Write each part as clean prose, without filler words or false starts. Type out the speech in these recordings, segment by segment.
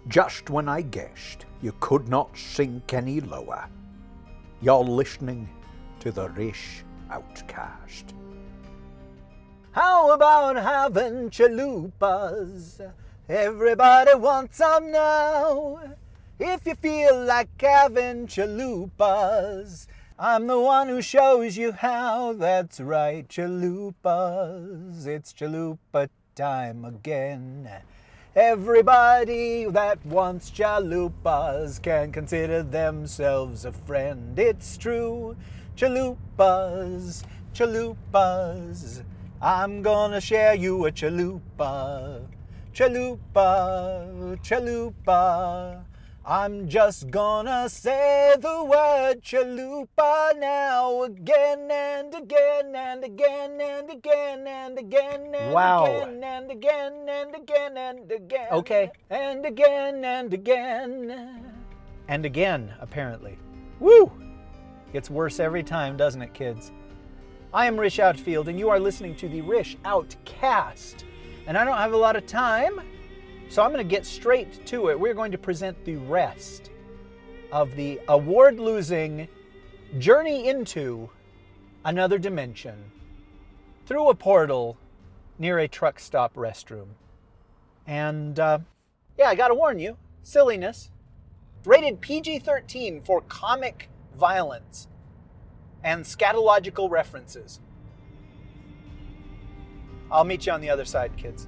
Just when I guessed you could not sink any lower, you're listening to the Rish Outcast. How about having chalupas? Everybody wants some now. If you feel like having chalupas, I'm the one who shows you how. That's right, chalupas. It's chalupa time again. Everybody that wants chalupas can consider themselves a friend. It's true, chalupas, chalupas. I'm gonna share you a chalupa, chalupa, chalupa. I'm just gonna say the word chalupa now again and again and again and again and again and Wow. again and again and again and again. Okay. And again and again. And again, apparently. Woo! Gets worse every time, doesn't it, kids? I am Rish Outfield, and you are listening to the Rish Outcast. And I don't have a lot of time, so I'm going to get straight to it. We're going to present the rest of the award-losing Journey into Another Dimension through a portal near a truck stop restroom. And, I gotta warn you, silliness. Rated PG-13 for comic violence and scatological references. I'll meet you on the other side, kids.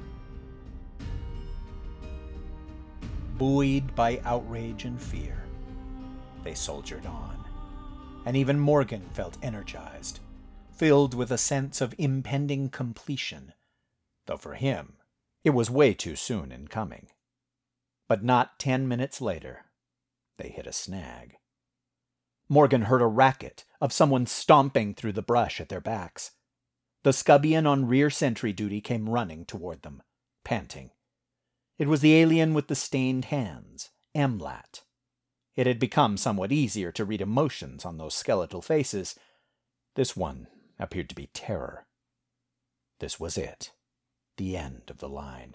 Buoyed by outrage and fear, they soldiered on, and even Morgan felt energized, filled with a sense of impending completion, though for him, it was way too soon in coming. But not 10 minutes later, they hit a snag. Morgan heard a racket of someone stomping through the brush at their backs. The Scubbian on rear sentry duty came running toward them, panting. It was the alien with the stained hands, Emlat. It had become somewhat easier to read emotions on those skeletal faces. This one appeared to be terror. This was it, the end of the line.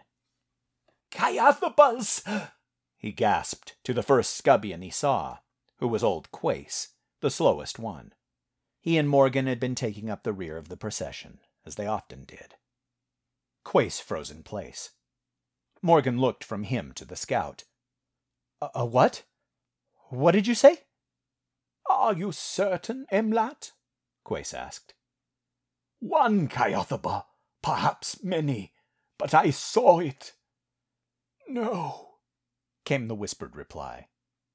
"Kayathabas!" he gasped to the first Scubbian he saw, who was old Quace, the slowest one. He and Morgan had been taking up the rear of the procession, as they often did. Quace froze in place. Morgan looked from him to the scout. A what? What did you say?" "Are you certain, Emlat?" Quace asked. "One Kayathaba, perhaps many, but I saw it." "No," came the whispered reply.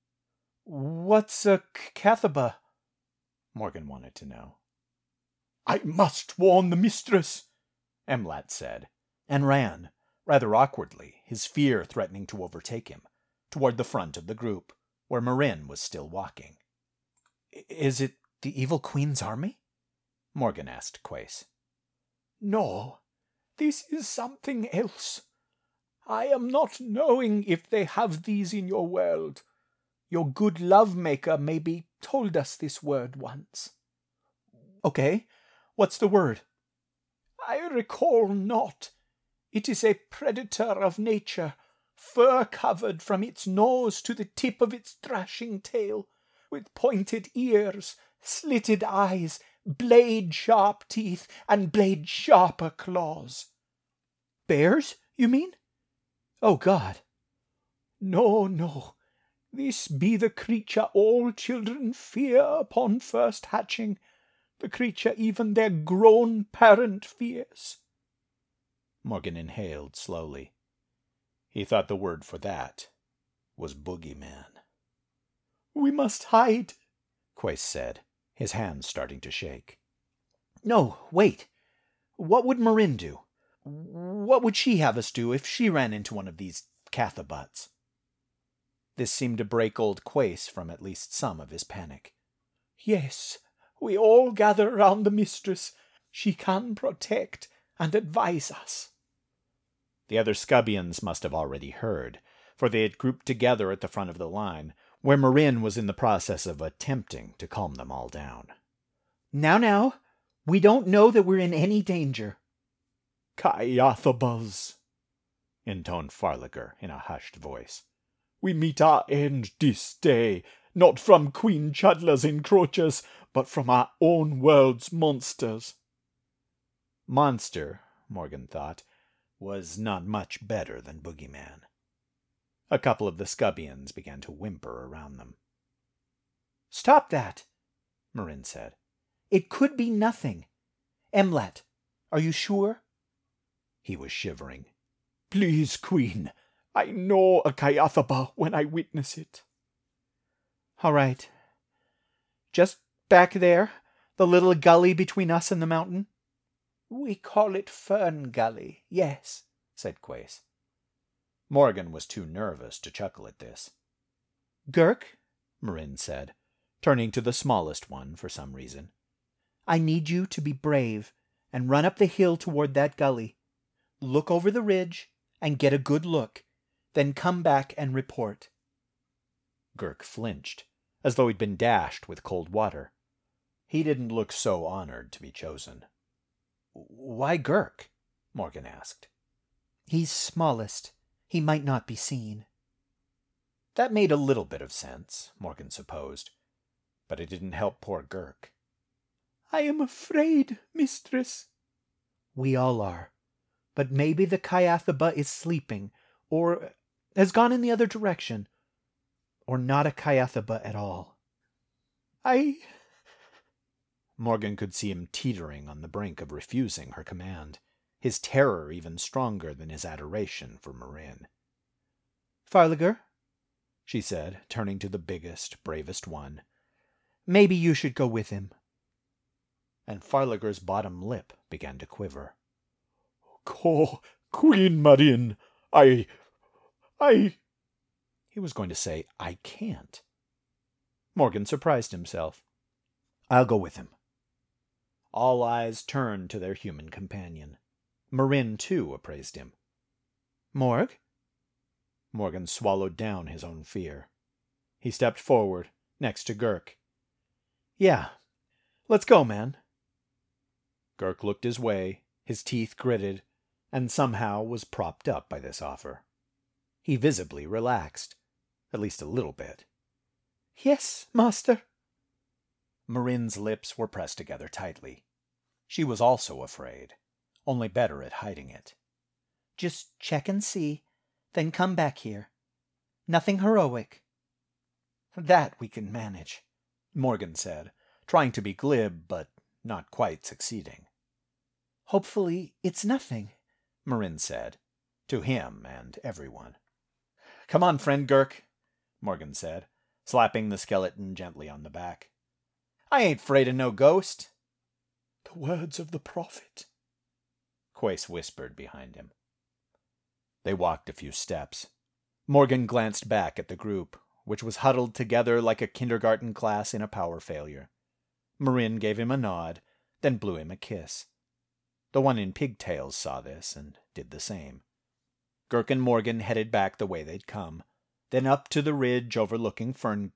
"What's a Cathaba?" Morgan wanted to know. "I must warn the mistress," Emlat said, and ran, rather awkwardly, his fear threatening to overtake him, toward the front of the group, where Marin was still walking. "Is it the Evil Queen's army?" Morgan asked Quace. "No, this is something else. I am not knowing if they have these in your world. Your good love-maker maybe told us this word once." "Okay, what's the word?" "I recall not. It is a predator of nature, fur-covered from its nose to the tip of its thrashing tail, with pointed ears, slitted eyes, blade-sharp teeth, and blade-sharper claws." "Bears, you mean? Oh, God." No. This be the creature all children fear upon first hatching, the creature even their grown parent fears." Morgan inhaled slowly. He thought the word for that was boogeyman. "We must hide," Quace said, his hands starting to shake. "No, wait. What would Marin do? What would she have us do if she ran into one of these Cathabuts?" This seemed to break old Quace from at least some of his panic. "Yes, we all gather round the mistress. She can protect and advise us." The other Scubbians must have already heard, for they had grouped together at the front of the line, where Marin was in the process of attempting to calm them all down. Now, we don't know that we're in any danger." "Kayathabas," intoned Farlicker in a hushed voice. We meet our end this day, not from Queen Chudler's encroachers, but from our own world's monsters. Monster, Morgan thought, was not much better than Boogeyman. A couple of the Scubbians began to whimper around them. "Stop that," Marin said. "It could be nothing. Emlet, are you sure?" He was shivering. "Please, Queen, I know a Kayatharba when I witness it." "All right. Just back there, the little gully between us and the mountain?" "We call it Fern Gully, yes," said Quace. Morgan was too nervous to chuckle at this. "Gurk," Marin said, turning to the smallest one for some reason, "I need you to be brave and run up the hill toward that gully. Look over the ridge and get a good look, then come back and report." Gurk flinched, as though he'd been dashed with cold water. He didn't look so honored to be chosen. "Why Gurk?" Morgan asked. "He's smallest. He might not be seen." That made a little bit of sense, Morgan supposed, but it didn't help poor Gurk. "I am afraid, mistress." "We all are. But maybe the Kayatharba is sleeping, or has gone in the other direction, or not a Kayatharba at all." Morgan could see him teetering on the brink of refusing her command, his terror even stronger than his adoration for Marin. "Farliger," she said, turning to the biggest, bravest one, "maybe you should go with him." And Farliger's bottom lip began to quiver. Queen Marin, I... He was going to say, "I can't." Morgan surprised himself. "I'll go with him." All eyes turned to their human companion. Marin, too, appraised him. "Morg?" Morgan swallowed down his own fear. He stepped forward, next to Gurk. "Yeah. Let's go, man." Gurk looked his way, his teeth gritted, and somehow was propped up by this offer. He visibly relaxed, at least a little bit. "Yes, master." Marin's lips were pressed together tightly. She was also afraid, only better at hiding it. "Just check and see, then come back here. Nothing heroic." "That we can manage," Morgan said, trying to be glib, but not quite succeeding. "Hopefully it's nothing," Marin said, to him and everyone. "Come on, friend Gurk," Morgan said, slapping the skeleton gently on the back. "I ain't afraid of no ghost." "The words of the prophet," Quace whispered behind him. They walked a few steps. Morgan glanced back at the group, which was huddled together like a kindergarten class in a power failure. Marin gave him a nod, then blew him a kiss. The one in pigtails saw this and did the same. Gurk and Morgan headed back the way they'd come, then up to the ridge overlooking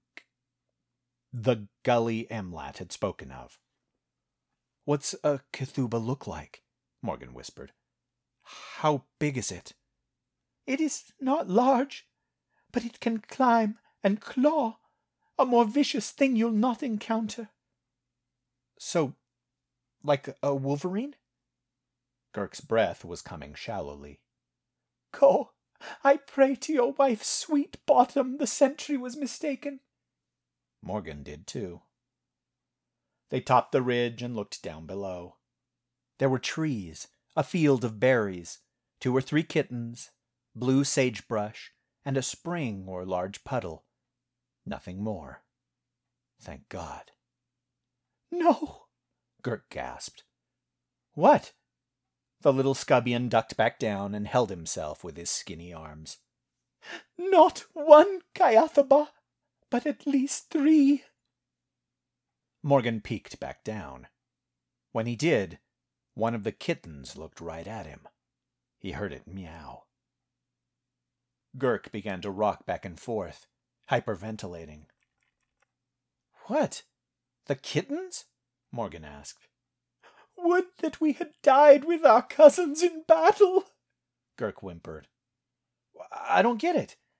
the gully Emlet had spoken of. "What's a Cthulhu look like?" Morgan whispered. "How big is it?" "It is not large, but it can climb and claw. A more vicious thing you'll not encounter." "So, like a wolverine?" Gurk's breath was coming shallowly. "Go, I pray to your wife's sweet bottom the sentry was mistaken." Morgan did too. They topped the ridge and looked down below. There were trees, a field of berries, 2 or 3 kittens, blue sagebrush, and a spring or large puddle. Nothing more. Thank God. "No!" Gurk gasped. "What?" The little Scubbian ducked back down and held himself with his skinny arms. "Not one Kayatharba, but at least 3. Morgan peeked back down. When he did, one of the kittens looked right at him. He heard it meow. Gurk began to rock back and forth, hyperventilating. "What? The kittens?" Morgan asked. "Would that we had died with our cousins in battle," Gurk whimpered. "I don't get it.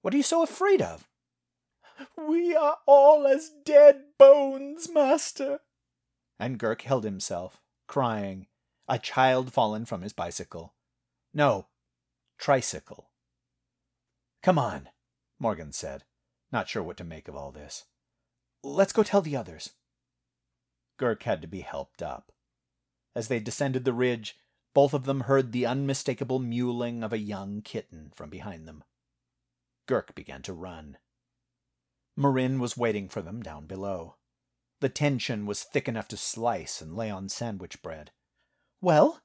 What are you so afraid of?" "We are all as dead bones, master." And Gurk held himself, crying, a child fallen from his bicycle. No, tricycle. "Come on," Morgan said, not sure what to make of all this. "Let's go tell the others." Gurk had to be helped up. As they descended the ridge, both of them heard the unmistakable mewling of a young kitten from behind them. Gurk began to run. Marin was waiting for them down below. The tension was thick enough to slice and lay on sandwich bread. "Well?"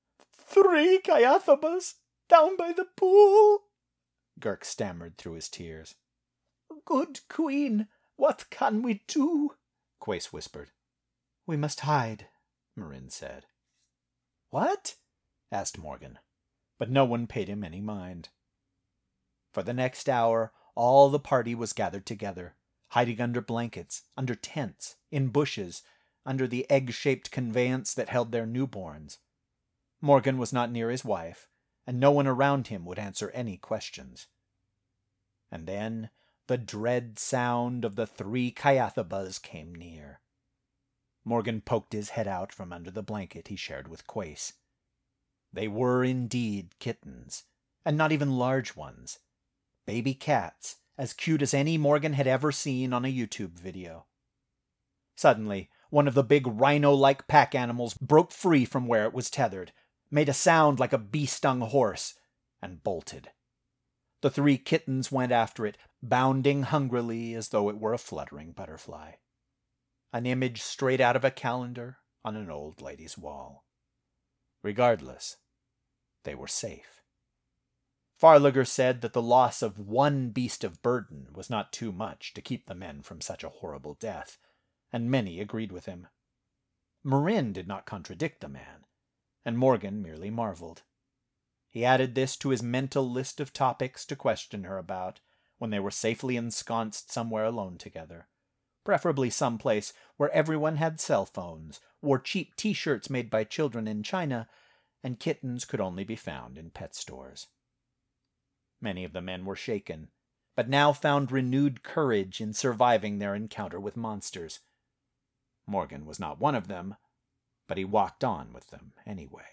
"3 Kayathabas, down by the pool," Gurk stammered through his tears. "Good queen, what can we do?" Quace whispered. "We must hide," Marin said. "What?" asked Morgan, but no one paid him any mind. For the next hour, all the party was gathered together, hiding under blankets, under tents, in bushes, under the egg-shaped conveyance that held their newborns. Morgan was not near his wife, and no one around him would answer any questions. And then the dread sound of the 3 Kayathabas came near. Morgan poked his head out from under the blanket he shared with Quace. They were indeed kittens, and not even large ones. Baby cats, as cute as any Morgan had ever seen on a YouTube video. Suddenly, one of the big rhino-like pack animals broke free from where it was tethered, made a sound like a bee-stung horse, and bolted. The 3 kittens went after it, bounding hungrily as though it were a fluttering butterfly. An image straight out of a calendar on an old lady's wall. Regardless, they were safe. Farliger said that the loss of one beast of burden was not too much to keep the men from such a horrible death, and many agreed with him. Marin did not contradict the man, and Morgan merely marveled. He added this to his mental list of topics to question her about when they were safely ensconced somewhere alone together, preferably some place where everyone had cell phones, wore cheap T-shirts made by children in China, and kittens could only be found in pet stores. Many of the men were shaken, but now found renewed courage in surviving their encounter with monsters. Morgan was not one of them, but he walked on with them anyway.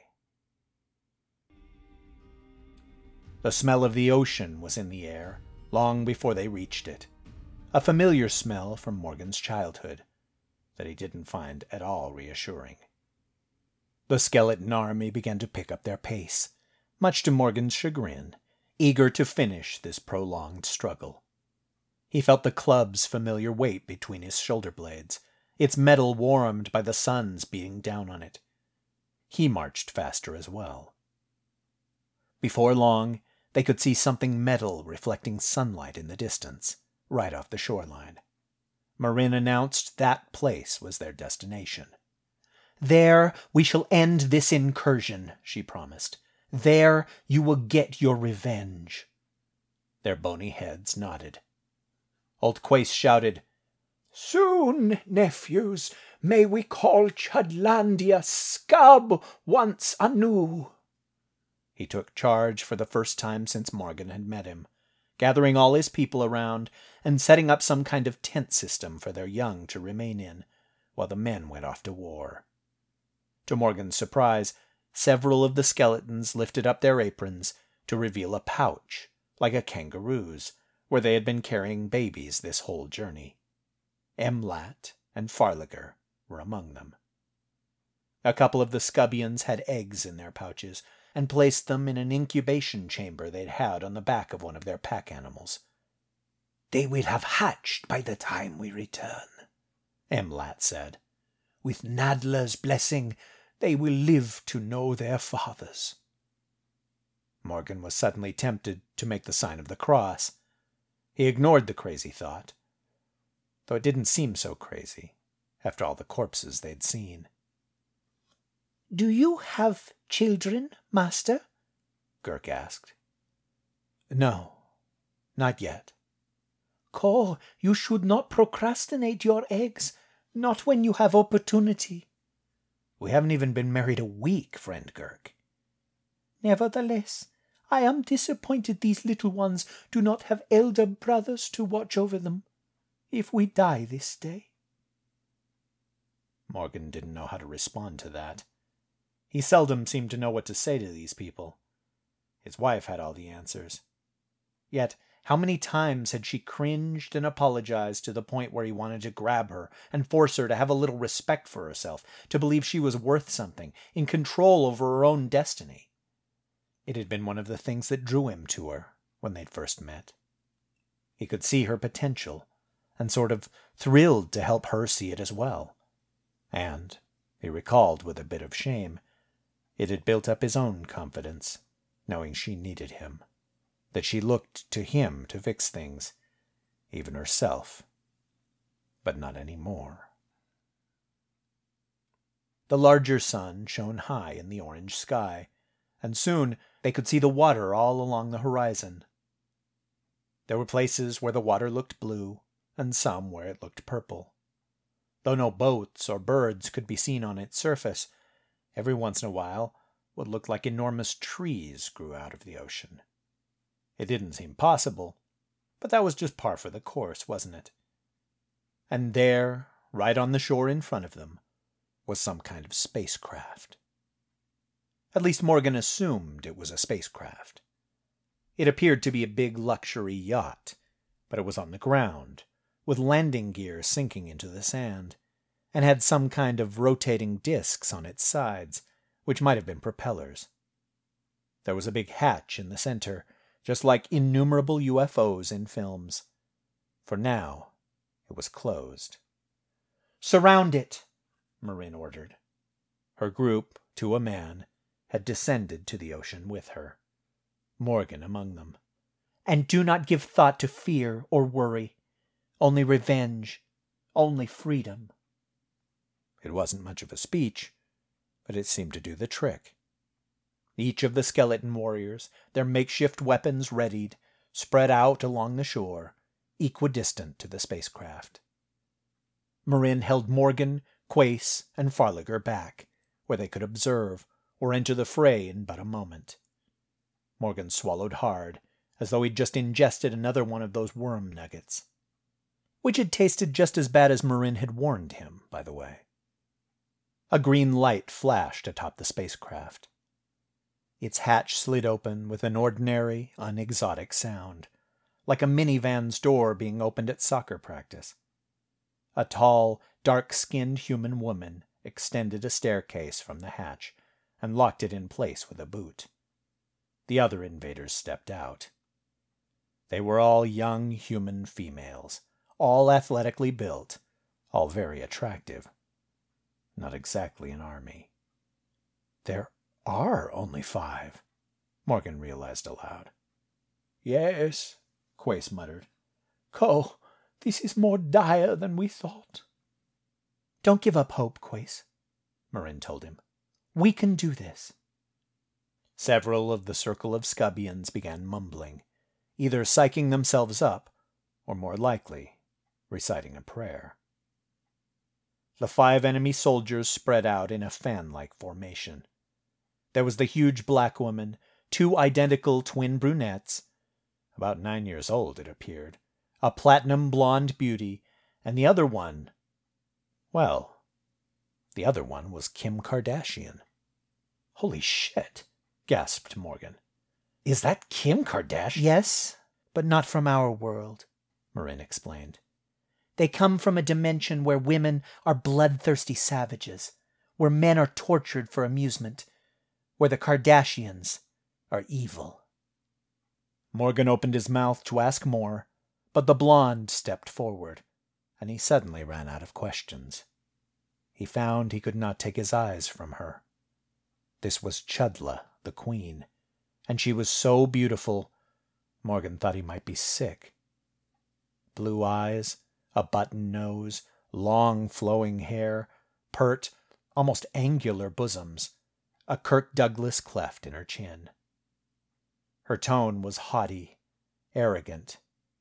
The smell of the ocean was in the air long before they reached it, a familiar smell from Morgan's childhood that he didn't find at all reassuring. The skeleton army began to pick up their pace, much to Morgan's chagrin, eager to finish this prolonged struggle. He felt the club's familiar weight between his shoulder blades, its metal warmed by the suns beating down on it. He marched faster as well. Before long, they could see something metal reflecting sunlight in the distance, right off the shoreline. Marin announced that place was their destination. "There we shall end this incursion," she promised. "There you will get your revenge." Their bony heads nodded. Old Quace shouted, "Soon, nephews, may we call Chudlandia scab once anew." He took charge for the first time since Morgan had met him, gathering all his people around and setting up some kind of tent system for their young to remain in, while the men went off to war. To Morgan's surprise, several of the skeletons lifted up their aprons to reveal a pouch, like a kangaroo's, where they had been carrying babies this whole journey. Emlat and Farliger were among them. A couple of the Scubbians had eggs in their pouches, and placed them in an incubation chamber they'd had on the back of one of their pack animals. "They will have hatched by the time we return," Emlat said. "With Nadla's blessing, they will live to know their fathers." Morgan was suddenly tempted to make the sign of the cross. He ignored the crazy thought, though it didn't seem so crazy after all the corpses they'd seen. "Do you have children, master?" Gurk asked. "No, not yet." "Ko, you should not procrastinate your eggs, not when you have opportunity." "We haven't even been married a week, friend Gurk." "Nevertheless, I am disappointed these little ones do not have elder brothers to watch over them, if we die this day." Morgan didn't know how to respond to that. He seldom seemed to know what to say to these people. His wife had all the answers. Yet, how many times had she cringed and apologized to the point where he wanted to grab her and force her to have a little respect for herself, to believe she was worth something, in control over her own destiny. It had been one of the things that drew him to her when they'd first met. He could see her potential, and sort of thrilled to help her see it as well. And, he recalled with a bit of shame, it had built up his own confidence, knowing she needed him, that she looked to him to fix things, even herself, but not any more. The larger sun shone high in the orange sky, and soon they could see the water all along the horizon. There were places where the water looked blue, and some where it looked purple. Though no boats or birds could be seen on its surface, every once in a while what looked like enormous trees grew out of the ocean. It didn't seem possible, but that was just par for the course, wasn't it? And there, right on the shore in front of them, was some kind of spacecraft. At least Morgan assumed it was a spacecraft. It appeared to be a big luxury yacht, but it was on the ground, with landing gear sinking into the sand, and had some kind of rotating discs on its sides, which might have been propellers. There was a big hatch in the center, just like innumerable UFOs in films. For now, it was closed. "Surround it," Marin ordered. Her group, to a man, had descended to the ocean with her, Morgan among them. "And do not give thought to fear or worry. Only revenge, only freedom." It wasn't much of a speech, but it seemed to do the trick. Each of the skeleton warriors, their makeshift weapons readied, spread out along the shore, equidistant to the spacecraft. Marin held Morgan, Quace, and Farliger back, where they could observe, or enter the fray in but a moment. Morgan swallowed hard, as though he'd just ingested another one of those worm nuggets. Which had tasted just as bad as Marin had warned him, by the way. A green light flashed atop the spacecraft. Its hatch slid open with an ordinary, unexotic sound, like a minivan's door being opened at soccer practice. A tall, dark-skinned human woman extended a staircase from the hatch and locked it in place with a boot. The other invaders stepped out. They were all young human females, all athletically built, all very attractive. Not exactly an army. "There are only 5, Morgan realized aloud. "Yes," Quace muttered. "Ko, this is more dire than we thought." "Don't give up hope, Quace," Marin told him. "We can do this." Several of the circle of Scubbians began mumbling, either psyching themselves up, or more likely, reciting a prayer. The 5 enemy soldiers spread out in a fan-like formation. There was the huge black woman, 2 identical twin brunettes, about 9 years old, it appeared, a platinum blonde beauty, and the other one, well, the other one was Kim Kardashian. "Holy shit," gasped Morgan. "Is that Kim Kardashian?" "Yes, but not from our world," Marin explained. "They come from a dimension where women are bloodthirsty savages, where men are tortured for amusement, where the Kardashians are evil." Morgan opened his mouth to ask more, but the blonde stepped forward, and he suddenly ran out of questions. He found he could not take his eyes from her. This was Chudla, the queen, and she was so beautiful, Morgan thought he might be sick. Blue eyes, a button nose, long flowing hair, pert, almost angular bosoms, a Kirk Douglas cleft in her chin. Her tone was haughty, arrogant.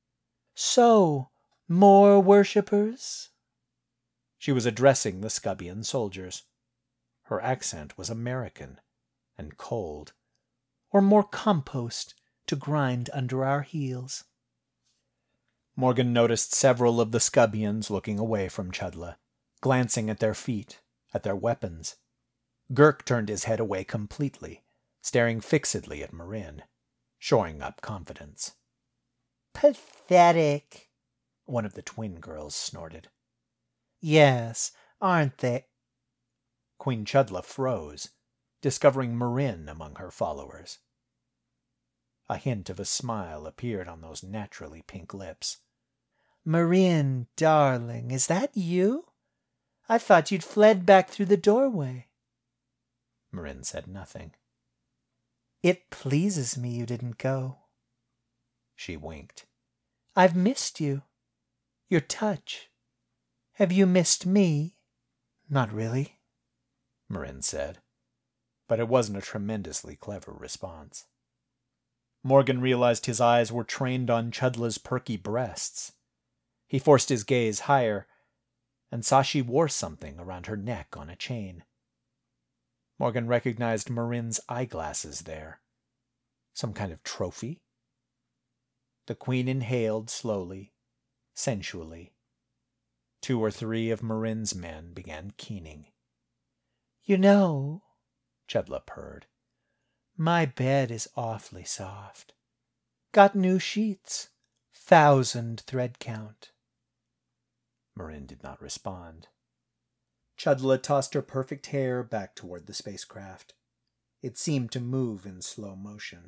"So, more worshippers?" She was addressing the Scubbian soldiers. Her accent was American and cold. or more compost to grind under our heels. Morgan noticed several of the Scubbians looking away from Chudla, glancing at their feet, at their weapons. Girk turned his head away completely, staring fixedly at Marin, shoring up confidence. Pathetic, one of the twin girls snorted. Yes, aren't they? Queen Chudla froze, discovering Marin among her followers. A hint of a smile appeared on those naturally pink lips. Marin, darling, is that you? I thought you'd fled back through the doorway. Marin said nothing. It pleases me you didn't go. She winked. I've missed you. Your touch. Have you missed me? Not really, Marin said, but it wasn't a tremendously clever response. Morgan realized his eyes were trained on Chudla's perky breasts. He forced his gaze higher and saw she wore something around her neck on a chain. Morgan recognized Marin's eyeglasses there. Some kind of trophy? The queen inhaled slowly, sensually. 2 or 3 of Marin's men began keening. You know, Chudla purred, my bed is awfully soft. Got new sheets. 1,000 thread count. Marin did not respond. Chudla tossed her perfect hair back toward the spacecraft. It seemed to move in slow motion.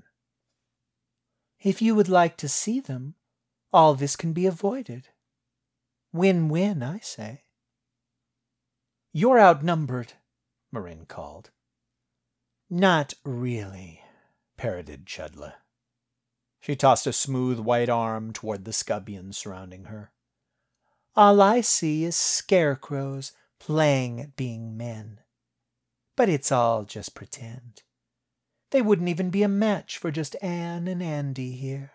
If you would like to see them, all this can be avoided. Win-win, I say. You're outnumbered, Marin called. Not really, parroted Chudla. She tossed a smooth white arm toward the Scubbians surrounding her. All I see is scarecrows playing at being men. But it's all just pretend. They wouldn't even be a match for just Anne and Andy here.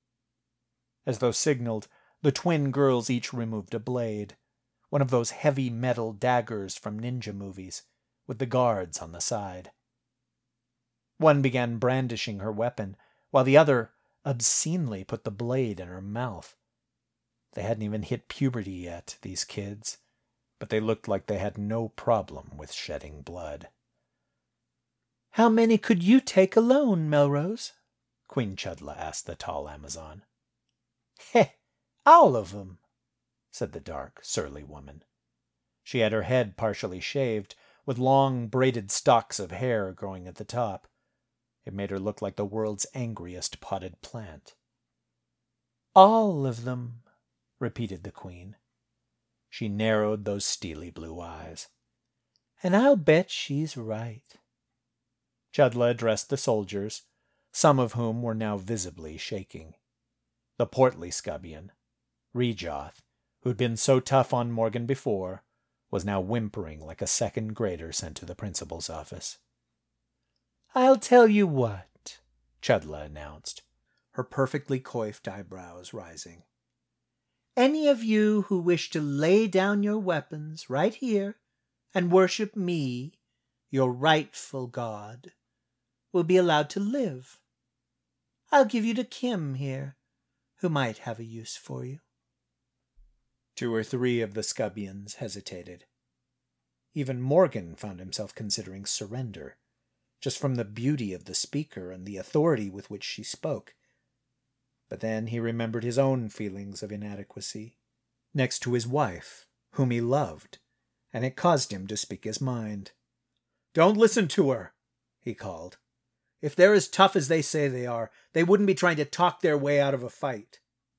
As though signaled, the twin girls each removed a blade, one of those heavy metal daggers from ninja movies, with the guards on the side. One began brandishing her weapon, while the other obscenely put the blade in her mouth. They hadn't even hit puberty yet, these kids, but they looked like they had no problem with shedding blood. How many could you take alone, Melrose? Queen Chudla asked the tall Amazon. Heh, all of them, said the dark, surly woman. She had her head partially shaved, with long braided stalks of hair growing at the top. It made her look like the world's angriest potted plant. All of them, repeated the queen. She narrowed those steely blue eyes. And I'll bet she's right. Chudla addressed the soldiers, some of whom were now visibly shaking. The portly Scubbian, Rejoth, who'd been so tough on Morgan before, was now whimpering like a second grader sent to the principal's office. I'll tell you what, Chudla announced, her perfectly coiffed eyebrows rising. Any of you who wish to lay down your weapons right here and worship me, your rightful god, will be allowed to live. I'll give you to Kim here, who might have a use for you. 2 or 3 of the Scubbians hesitated. Even Morgan found himself considering surrender, just from the beauty of the speaker and the authority with which she spoke. But then he remembered his own feelings of inadequacy, next to his wife, whom he loved, and it caused him to speak his mind. "Don't listen to her," he called. "If they're as tough as they say they are, they wouldn't be trying to talk their way out of a fight."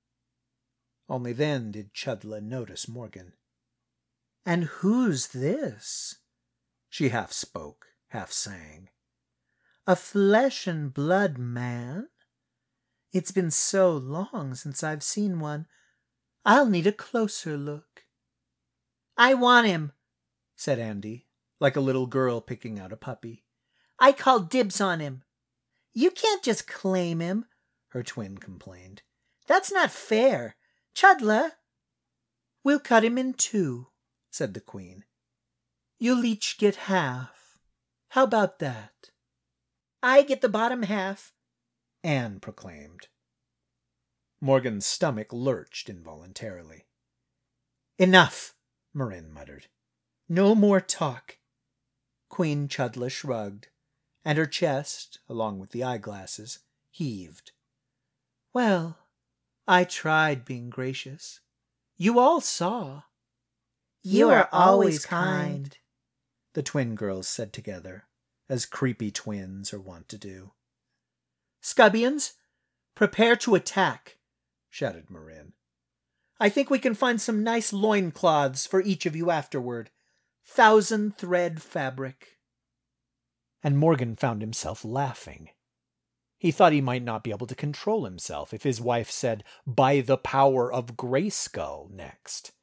Only then did Chudla notice Morgan. "And who's this?" she half spoke, half sang. "A flesh and blood man? It's been so long since I've seen one. I'll need a closer look." "I want him," said Andy, like a little girl picking out a puppy. "I call dibs on him." "You can't just claim him," her twin complained. "That's not fair. Chudla." "We'll cut him in 2, said the queen. "You'll each get half. How about that?" I get the bottom half," Anne proclaimed. Morgan's stomach lurched involuntarily. "Enough," Marin muttered. "No more talk." Queen Chudla shrugged, and her chest, along with the eyeglasses, heaved. "Well, I tried being gracious. You all saw." "You are always kind," the twin girls said together, as creepy twins are wont to do. "Scubians, prepare to attack," shouted Marin. "I think we can find some nice loincloths for each of you afterward. 1,000-thread fabric." And Morgan found himself laughing. He thought he might not be able to control himself if his wife said, "By the power of Grayskull," next.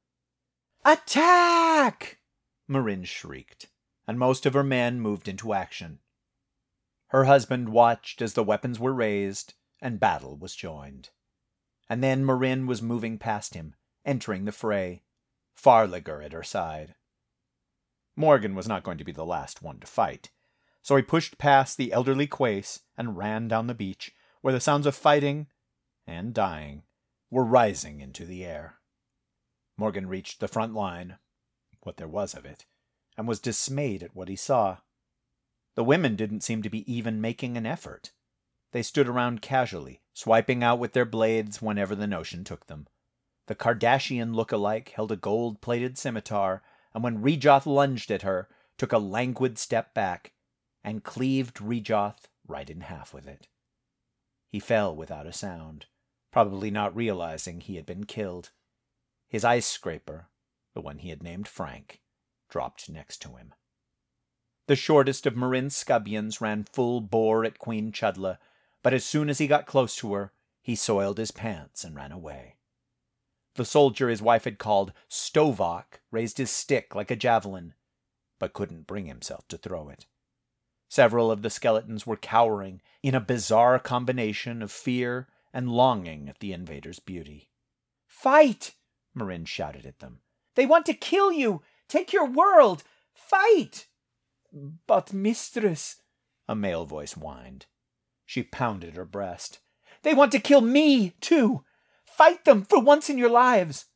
"Attack!" Marin shrieked, and most of her men moved into action. Her husband watched as the weapons were raised and battle was joined. And then Marin was moving past him, entering the fray, Farliger at her side. Morgan was not going to be the last one to fight, so he pushed past the elderly Quace and ran down the beach, where the sounds of fighting and dying were rising into the air. Morgan reached the front line, what there was of it, and was dismayed at what he saw. The women didn't seem to be even making an effort. They stood around casually, swiping out with their blades whenever the notion took them. The Kardashian look-alike held a gold-plated scimitar, and when Rejoth lunged at her, took a languid step back, and cleaved Rejoth right in half with it. He fell without a sound, probably not realizing he had been killed. His ice scraper, the one he had named Frank, dropped next to him. The shortest of Marin's Scubians ran full bore at Queen Chudla, but as soon as he got close to her, he soiled his pants and ran away. The soldier his wife had called Stovak raised his stick like a javelin, but couldn't bring himself to throw it. Several of the skeletons were cowering in a bizarre combination of fear and longing at the invader's beauty. "Fight!" Marin shouted at them. "They want to kill you! Take your world! Fight!" "But, mistress," a male voice whined. She pounded her breast. "They want to kill me, too! Fight them for once in your lives!"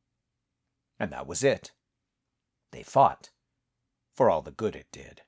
And that was it. They fought, for all the good it did.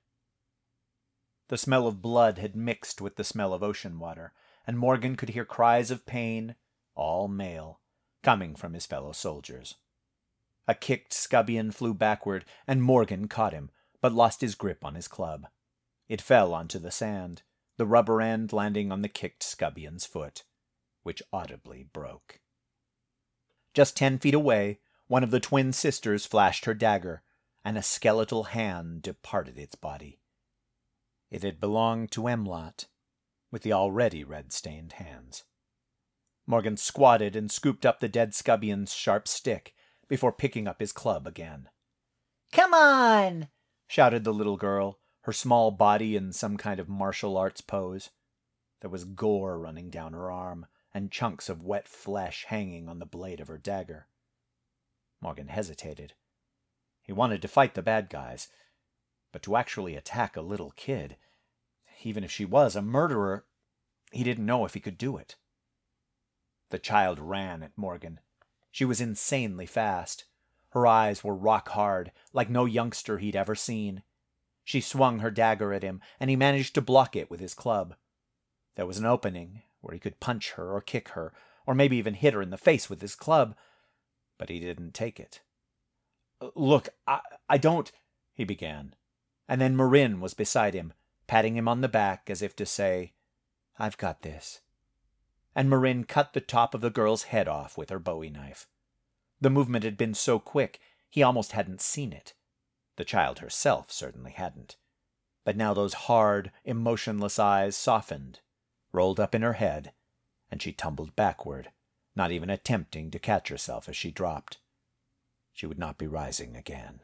The smell of blood had mixed with the smell of ocean water, and Morgan could hear cries of pain, all male, coming from his fellow soldiers. A kicked Scubian flew backward, and Morgan caught him, but lost his grip on his club. It fell onto the sand, the rubber end landing on the kicked Scubian's foot, which audibly broke. Just 10 feet away, one of the twin sisters flashed her dagger, and a skeletal hand departed its body. It had belonged to Emlot, with the already red-stained hands. Morgan squatted and scooped up the dead Scubian's sharp stick before picking up his club again. "Come on!" shouted the little girl, her small body in some kind of martial arts pose. There was gore running down her arm, and chunks of wet flesh hanging on the blade of her dagger. Morgan hesitated. He wanted to fight the bad guys, but to actually attack a little kid, even if she was a murderer, he didn't know if he could do it. The child ran at Morgan. She was insanely fast. Her eyes were rock-hard, like no youngster he'd ever seen. She swung her dagger at him, and he managed to block it with his club. There was an opening where he could punch her or kick her, or maybe even hit her in the face with his club, but he didn't take it. "Look, I don't," he began, and then Marin was beside him, patting him on the back as if to say, "I've got this." And Marin cut the top of the girl's head off with her bowie knife. The movement had been so quick, he almost hadn't seen it. The child herself certainly hadn't. But now those hard, emotionless eyes softened, rolled up in her head, and she tumbled backward, not even attempting to catch herself as she dropped. She would not be rising again.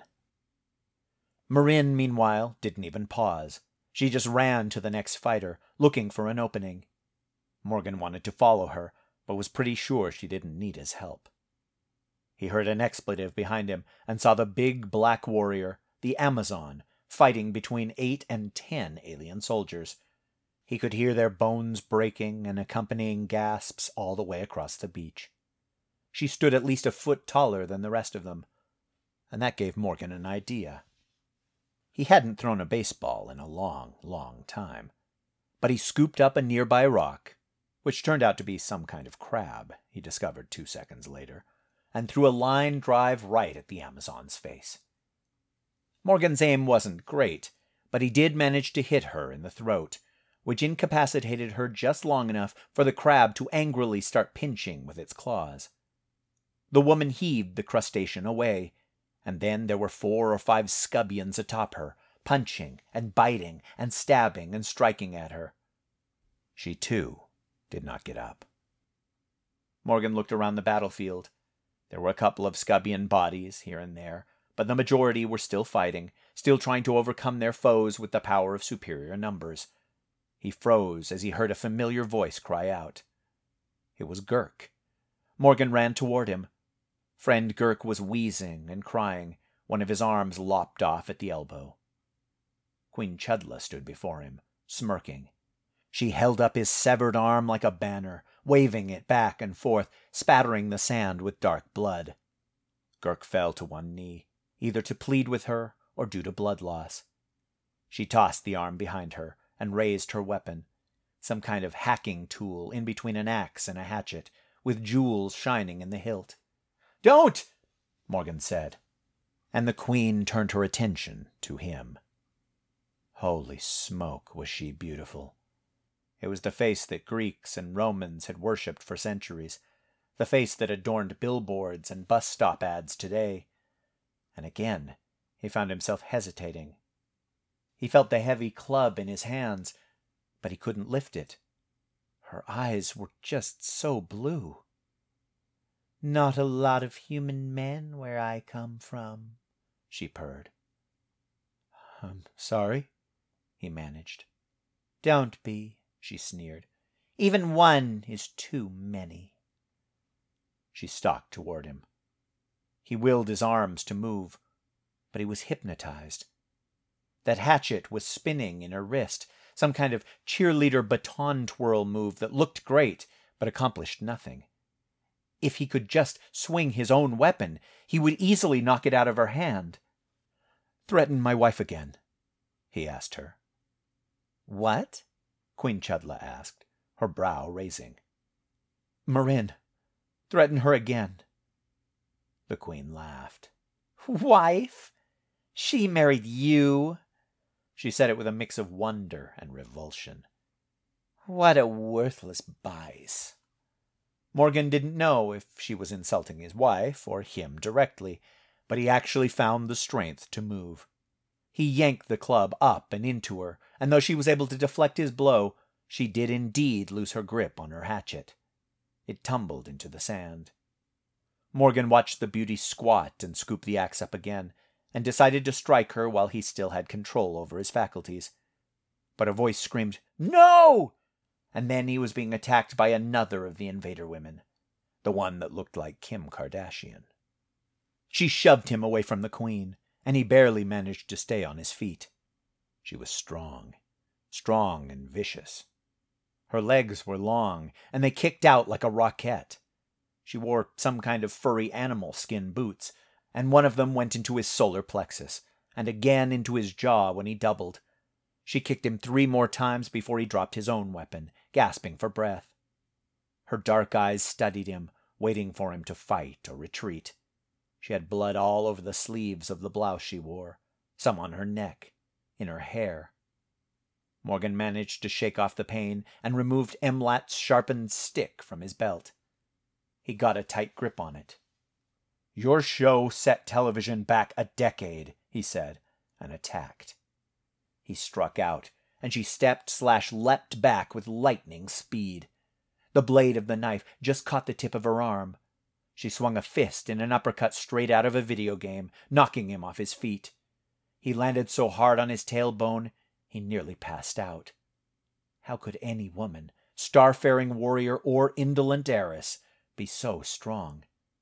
Marin, meanwhile, didn't even pause. She just ran to the next fighter, looking for an opening. Morgan wanted to follow her, but was pretty sure she didn't need his help. He heard an expletive behind him and saw the big black warrior, the Amazon, fighting between 8 and 10 alien soldiers. He could hear their bones breaking and accompanying gasps all the way across the beach. She stood at least a foot taller than the rest of them, and that gave Morgan an idea. He hadn't thrown a baseball in a long, long time, but he scooped up a nearby rock, which turned out to be some kind of crab, he discovered 2 seconds later, and threw a line drive right at the Amazon's face. Morgan's aim wasn't great, but he did manage to hit her in the throat, which incapacitated her just long enough for the crab to angrily start pinching with its claws. The woman heaved the crustacean away, and then there were 4 or 5 scubians atop her, punching and biting and stabbing and striking at her. She, too, did not get up. Morgan looked around the battlefield. There were a couple of scubian bodies here and there, but the majority were still fighting, still trying to overcome their foes with the power of superior numbers. He froze as he heard a familiar voice cry out. It was Gurk. Morgan ran toward him. Friend Gurk was wheezing and crying, one of his arms lopped off at the elbow. Queen Chudla stood before him, smirking. She held up his severed arm like a banner, waving it back and forth, spattering the sand with dark blood. Gurk fell to one knee, either to plead with her or due to blood loss. She tossed the arm behind her and raised her weapon, some kind of hacking tool in between an axe and a hatchet, with jewels shining in the hilt. "Don't!" Morgan said, and the queen turned her attention to him. Holy smoke, was she beautiful. It was the face that Greeks and Romans had worshipped for centuries, the face that adorned billboards and bus stop ads today. And again, he found himself hesitating. He felt the heavy club in his hands, but he couldn't lift it. Her eyes were just so blue. "Not a lot of human men where I come from," she purred. "I'm sorry," he managed. "Don't be," she sneered. "Even one is too many." She stalked toward him. He willed his arms to move, but he was hypnotized. That hatchet was spinning in her wrist, some kind of cheerleader baton twirl move that looked great, but accomplished nothing. If he could just swing his own weapon, he would easily knock it out of her hand. "Threaten my wife again?" he asked her. "What?" Queen Chudla asked, her brow raising. "Marin, threaten her again." The queen laughed. "Wife? She married you?" She said it with a mix of wonder and revulsion. "What a worthless bice." Morgan didn't know if she was insulting his wife or him directly, but he actually found the strength to move. He yanked the club up and into her, and though she was able to deflect his blow, she did indeed lose her grip on her hatchet. It tumbled into the sand. Morgan watched the beauty squat and scoop the axe up again, and decided to strike her while he still had control over his faculties. But a voice screamed, "No!" And then he was being attacked by another of the invader women, the one that looked like Kim Kardashian. She shoved him away from the queen, and he barely managed to stay on his feet. She was strong and vicious. Her legs were long, and they kicked out like a rocket. She wore some kind of furry animal skin boots, and one of them went into his solar plexus, and again into his jaw when he doubled. She kicked him 3 more times before he dropped his own weapon, gasping for breath. Her dark eyes studied him, waiting for him to fight or retreat. She had blood all over the sleeves of the blouse she wore, some on her neck, in her hair. Morgan managed to shake off the pain and removed Emlat's sharpened stick from his belt. He got a tight grip on it. "Your show set television back a decade," he said, and attacked. He struck out, and she stepped/leapt back with lightning speed. The blade of the knife just caught the tip of her arm. She swung a fist in an uppercut straight out of a video game, knocking him off his feet. He landed so hard on his tailbone, he nearly passed out. How could any woman, starfaring warrior or indolent heiress, be so strong?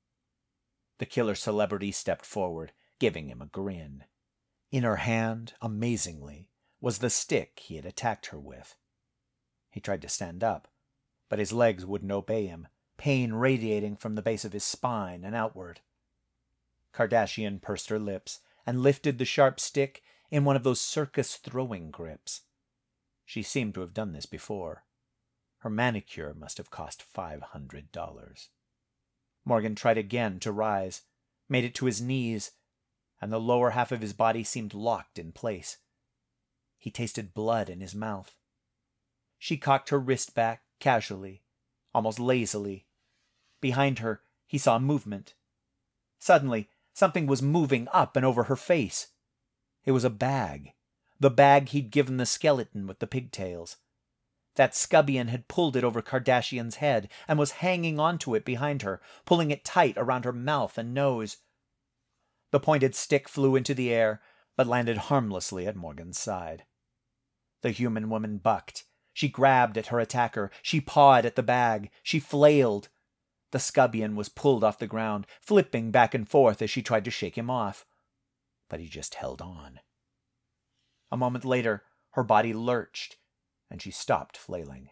The killer celebrity stepped forward, giving him a grin. In her hand, amazingly, was the stick he had attacked her with. He tried to stand up, but his legs wouldn't obey him, pain radiating from the base of his spine and outward. Kardashian pursed her lips and lifted the sharp stick in one of those circus throwing grips. She seemed to have done this before. Her manicure must have cost $500. Morgan tried again to rise, made it to his knees, and the lower half of his body seemed locked in place. He tasted blood in his mouth. She cocked her wrist back casually, almost lazily. Behind her, he saw movement. Suddenly, something was moving up and over her face. It was a bag, the bag he'd given the skeleton with the pigtails. That Scubian had pulled it over Kardashian's head and was hanging onto it behind her, pulling it tight around her mouth and nose. The pointed stick flew into the air, but landed harmlessly at Morgan's side. The human woman bucked. She grabbed at her attacker. She pawed at the bag. She flailed. The Scubian was pulled off the ground, flipping back and forth as she tried to shake him off. But he just held on. A moment later, her body lurched, and she stopped flailing.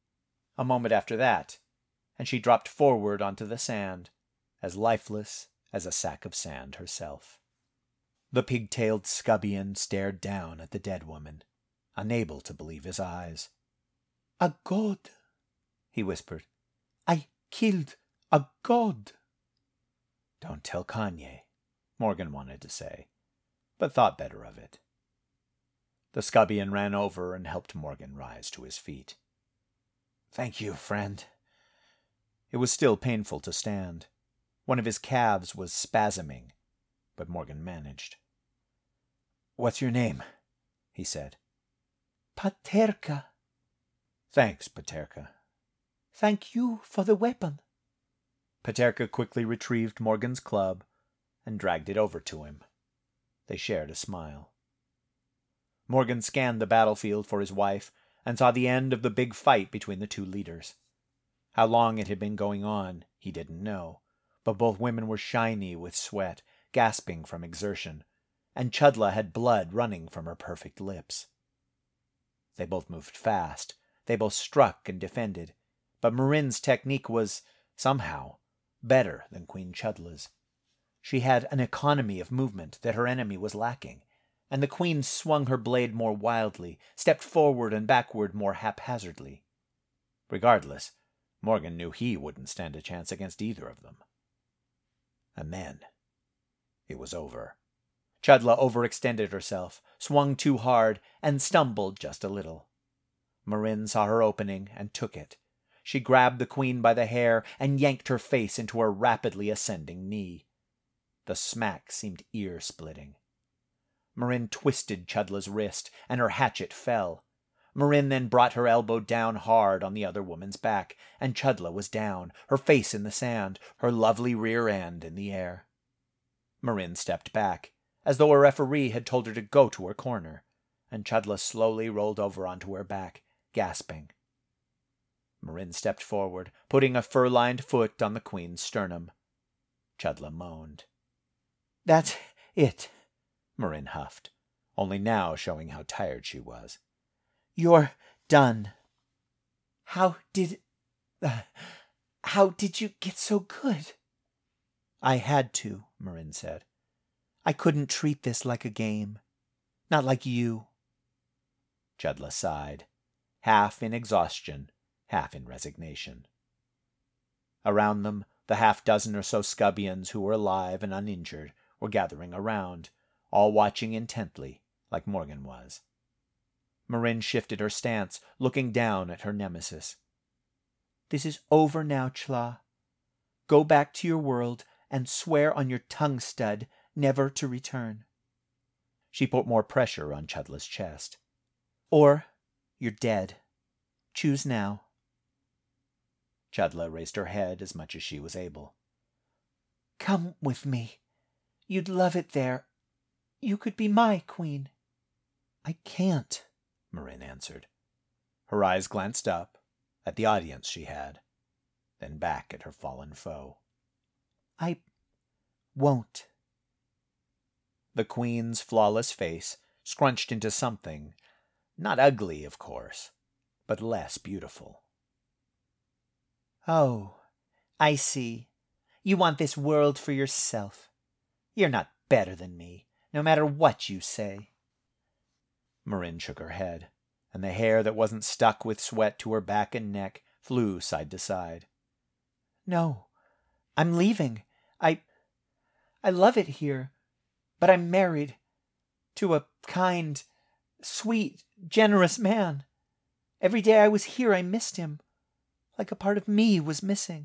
A moment after that, and she dropped forward onto the sand, as lifeless as a sack of sand herself. The pig-tailed Scubian stared down at the dead woman, unable to believe his eyes. "A god," he whispered. "I killed a god." "Don't tell Kanye," Morgan wanted to say, but thought better of it. The Scubian ran over and helped Morgan rise to his feet. "Thank you, friend." It was still painful to stand. One of his calves was spasming, but Morgan managed. "What's your name?" he said. "Paterka." "Thanks, Paterka." "Thank you for the weapon." Paterka quickly retrieved Morgan's club and dragged it over to him. They shared a smile. Morgan scanned the battlefield for his wife and saw the end of the big fight between the two leaders. How long it had been going on, he didn't know, but both women were shiny with sweat, gasping from exertion, and Chudla had blood running from her perfect lips. They both moved fast. They both struck and defended, but Marin's technique was, somehow, better than Queen Chudla's. She had an economy of movement that her enemy was lacking, and the queen swung her blade more wildly, stepped forward and backward more haphazardly. Regardless, Morgan knew he wouldn't stand a chance against either of them. And then it was over. Chudla overextended herself, swung too hard, and stumbled just a little. Marin saw her opening and took it. She grabbed the queen by the hair and yanked her face into her rapidly ascending knee. The smack seemed ear-splitting. Marin twisted Chudla's wrist, and her hatchet fell. Marin then brought her elbow down hard on the other woman's back, and Chudla was down, her face in the sand, her lovely rear end in the air. Marin stepped back, as though a referee had told her to go to her corner, and Chudla slowly rolled over onto her back, gasping. Marin stepped forward, putting a fur-lined foot on the queen's sternum. Chudla moaned. "That's it," Marin huffed, only now showing how tired she was. "You're done. How did you get so good?" "I had to," Marin said. "I couldn't treat this like a game. Not like you." Chudla sighed, half in exhaustion, half in resignation. Around them, the half-dozen or so Scubians who were alive and uninjured were gathering around, all watching intently, like Morgan was. Marin shifted her stance, looking down at her nemesis. "This is over now, Chla. Go back to your world and swear on your tongue stud never to return." She put more pressure on Chudla's chest. "Or you're dead. Choose now." Chudla raised her head as much as she was able. "Come with me. You'd love it there. You could be my queen." "I can't," Marin answered. Her eyes glanced up, at the audience she had, then back at her fallen foe. "I won't." The queen's flawless face scrunched into something, not ugly, of course, but less beautiful. Oh, I see. You want this world for yourself. You're not better than me, no matter what you say. Marin shook her head, and the hair that wasn't stuck with sweat to her back and neck flew side to side. No, I'm leaving. I love it here, but I'm married to a kind, sweet, generous man. Every day I was here I missed him, like a part of me was missing.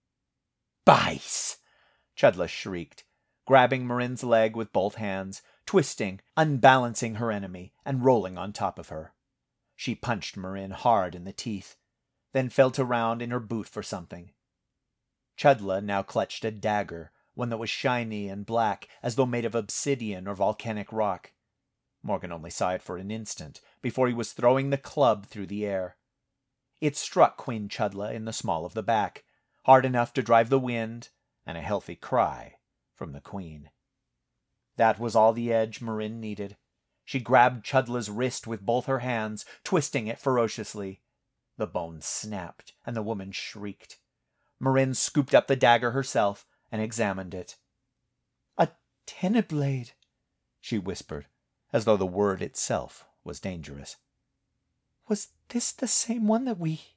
Bais! Chudla shrieked, grabbing Marin's leg with both hands, twisting, unbalancing her enemy, and rolling on top of her. She punched Marin hard in the teeth, then felt around in her boot for something. Chudla now clutched a dagger, one that was shiny and black, as though made of obsidian or volcanic rock. Morgan only saw it for an instant, before he was throwing the club through the air. It struck Queen Chudla in the small of the back, hard enough to drive the wind and a healthy cry from the queen. That was all the edge Marin needed. She grabbed Chudla's wrist with both her hands, twisting it ferociously. The bone snapped, and the woman shrieked. Marin scooped up the dagger herself and examined it. A Teneblade, she whispered, as though the word itself was dangerous. Was this the same one that we...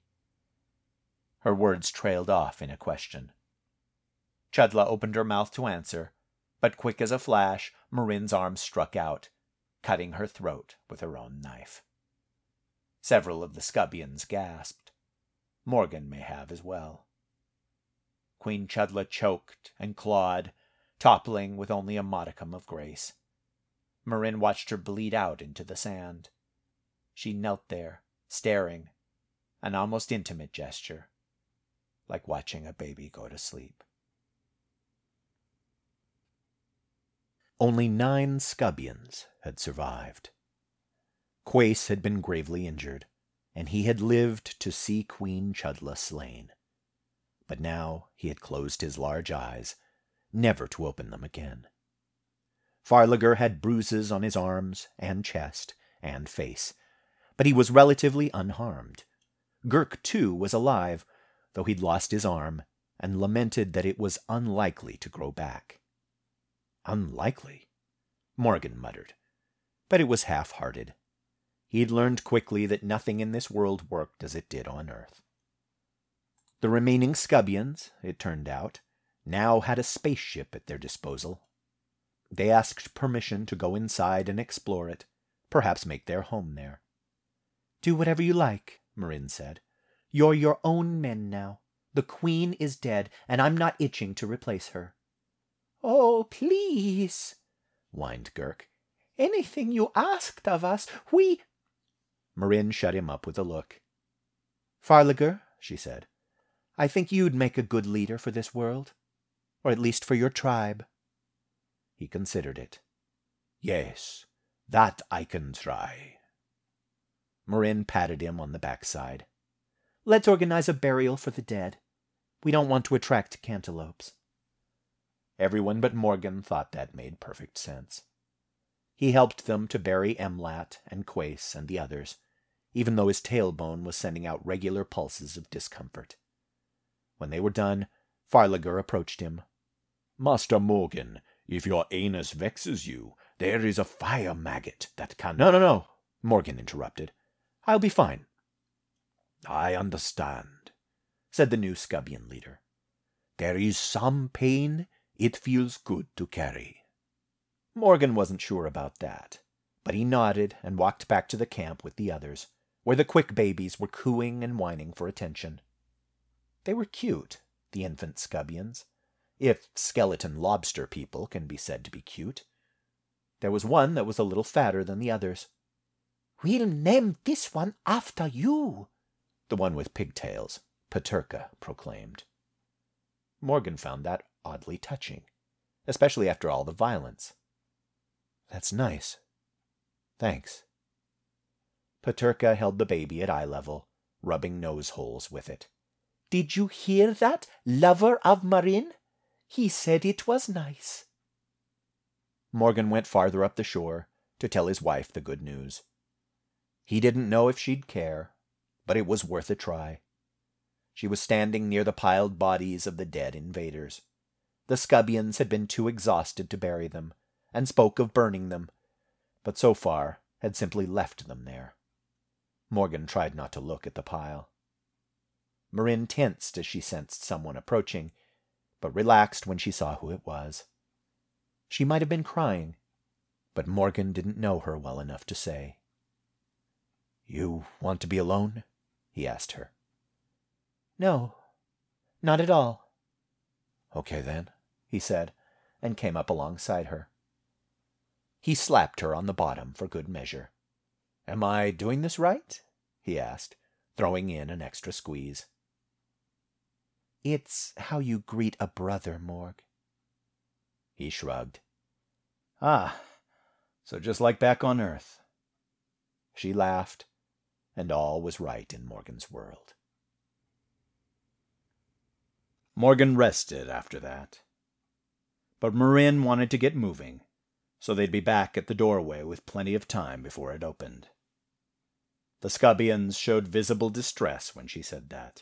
Her words trailed off in a question. Chudla opened her mouth to answer, but quick as a flash, Marin's arm struck out, cutting her throat with her own knife. Several of the Scubians gasped. Morgan may have as well. Queen Chudla choked and clawed, toppling with only a modicum of grace. Marin watched her bleed out into the sand. She knelt there, staring, an almost intimate gesture, like watching a baby go to sleep. Only 9 Scubians had survived. Quace had been gravely injured, and he had lived to see Queen Chudla slain. But now he had closed his large eyes, never to open them again. Farlagher had bruises on his arms and chest and face, but he was relatively unharmed. Gurk, too, was alive, though he'd lost his arm, and lamented that it was unlikely to grow back. Unlikely? Morgan muttered, but it was half-hearted. He'd learned quickly that nothing in this world worked as it did on Earth. The remaining Scubians, it turned out, now had a spaceship at their disposal. They asked permission to go inside and explore it, perhaps make their home there. Do whatever you like, Marin said. You're your own men now. The Queen is dead, and I'm not itching to replace her. Oh, please, whined Gurk. Anything you asked of us, we... Marin shut him up with a look. Farlagher, she said, I think you'd make a good leader for this world, or at least for your tribe. He considered it. Yes, that I can try. Marin patted him on the backside. Let's organize a burial for the dead. We don't want to attract cantaloupes. Everyone but Morgan thought that made perfect sense. He helped them to bury Emlat and Quace and the others, even though his tailbone was sending out regular pulses of discomfort. When they were done, Farlagher approached him. Master Morgan, if your anus vexes you, there is a fire maggot that can... No, Morgan interrupted. I'll be fine. I understand, said the new Scubian leader. There is some pain it feels good to carry. Morgan wasn't sure about that, but he nodded and walked back to the camp with the others, where the quick babies were cooing and whining for attention. They were cute, the infant Scubians, if skeleton lobster people can be said to be cute. There was one that was a little fatter than the others. We'll name this one after you, the one with pigtails, Paterka, proclaimed. Morgan found that oddly touching, especially after all the violence. That's nice. Thanks. Paterka held the baby at eye level, rubbing nose holes with it. Did you hear that, lover of Marin? He said it was nice. Morgan went farther up the shore to tell his wife the good news. He didn't know if she'd care, but it was worth a try. She was standing near the piled bodies of the dead invaders. The Scubbians had been too exhausted to bury them, and spoke of burning them, but so far had simply left them there. Morgan tried not to look at the pile. Marin tensed as she sensed someone approaching, but relaxed when she saw who it was. She might have been crying, but Morgan didn't know her well enough to say. "You want to be alone?" he asked her. "No, not at all." "Okay, then," he said, and came up alongside her. He slapped her on the bottom for good measure. "Am I doing this right?" he asked, throwing in an extra squeeze. "It's how you greet a brother, Morg." He shrugged. "Ah, so just like back on Earth." She laughed, and all was right in Morgan's world. Morgan rested after that. But Marin wanted to get moving, so they'd be back at the doorway with plenty of time before it opened. The Scubbians showed visible distress when she said that.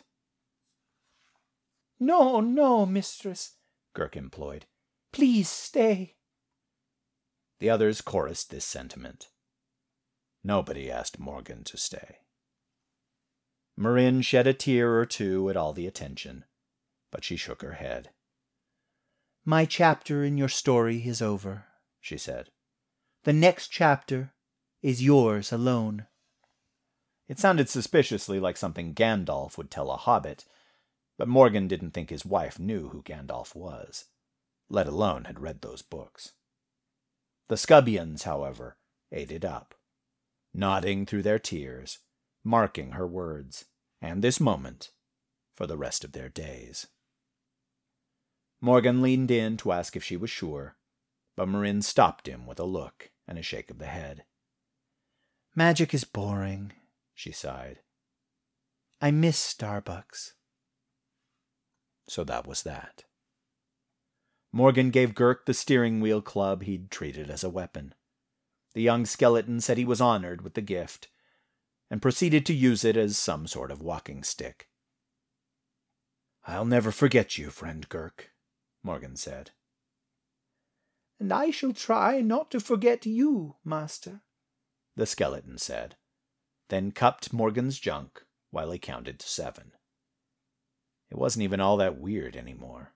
"No, no, mistress," Girk implored. "Please stay." The others chorused this sentiment. Nobody asked Morgan to stay. Marin shed a tear or two at all the attention, but she shook her head. "My chapter in your story is over," she said. "The next chapter is yours alone." It sounded suspiciously like something Gandalf would tell a hobbit, but Morgan didn't think his wife knew who Gandalf was, let alone had read those books. The Scubbians, however, ate it up, nodding through their tears, marking her words, and this moment, for the rest of their days. Morgan leaned in to ask if she was sure, but Marin stopped him with a look and a shake of the head. "Magic is boring," she sighed. "I miss Starbucks." So that was that. Morgan gave Girk the steering wheel club he'd treated as a weapon. The young skeleton said he was honored with the gift, and proceeded to use it as some sort of walking stick. "I'll never forget you, friend Girk," Morgan said. "And I shall try not to forget you, master," the skeleton said, then cupped Morgan's junk while he counted to 7. It wasn't even all that weird anymore.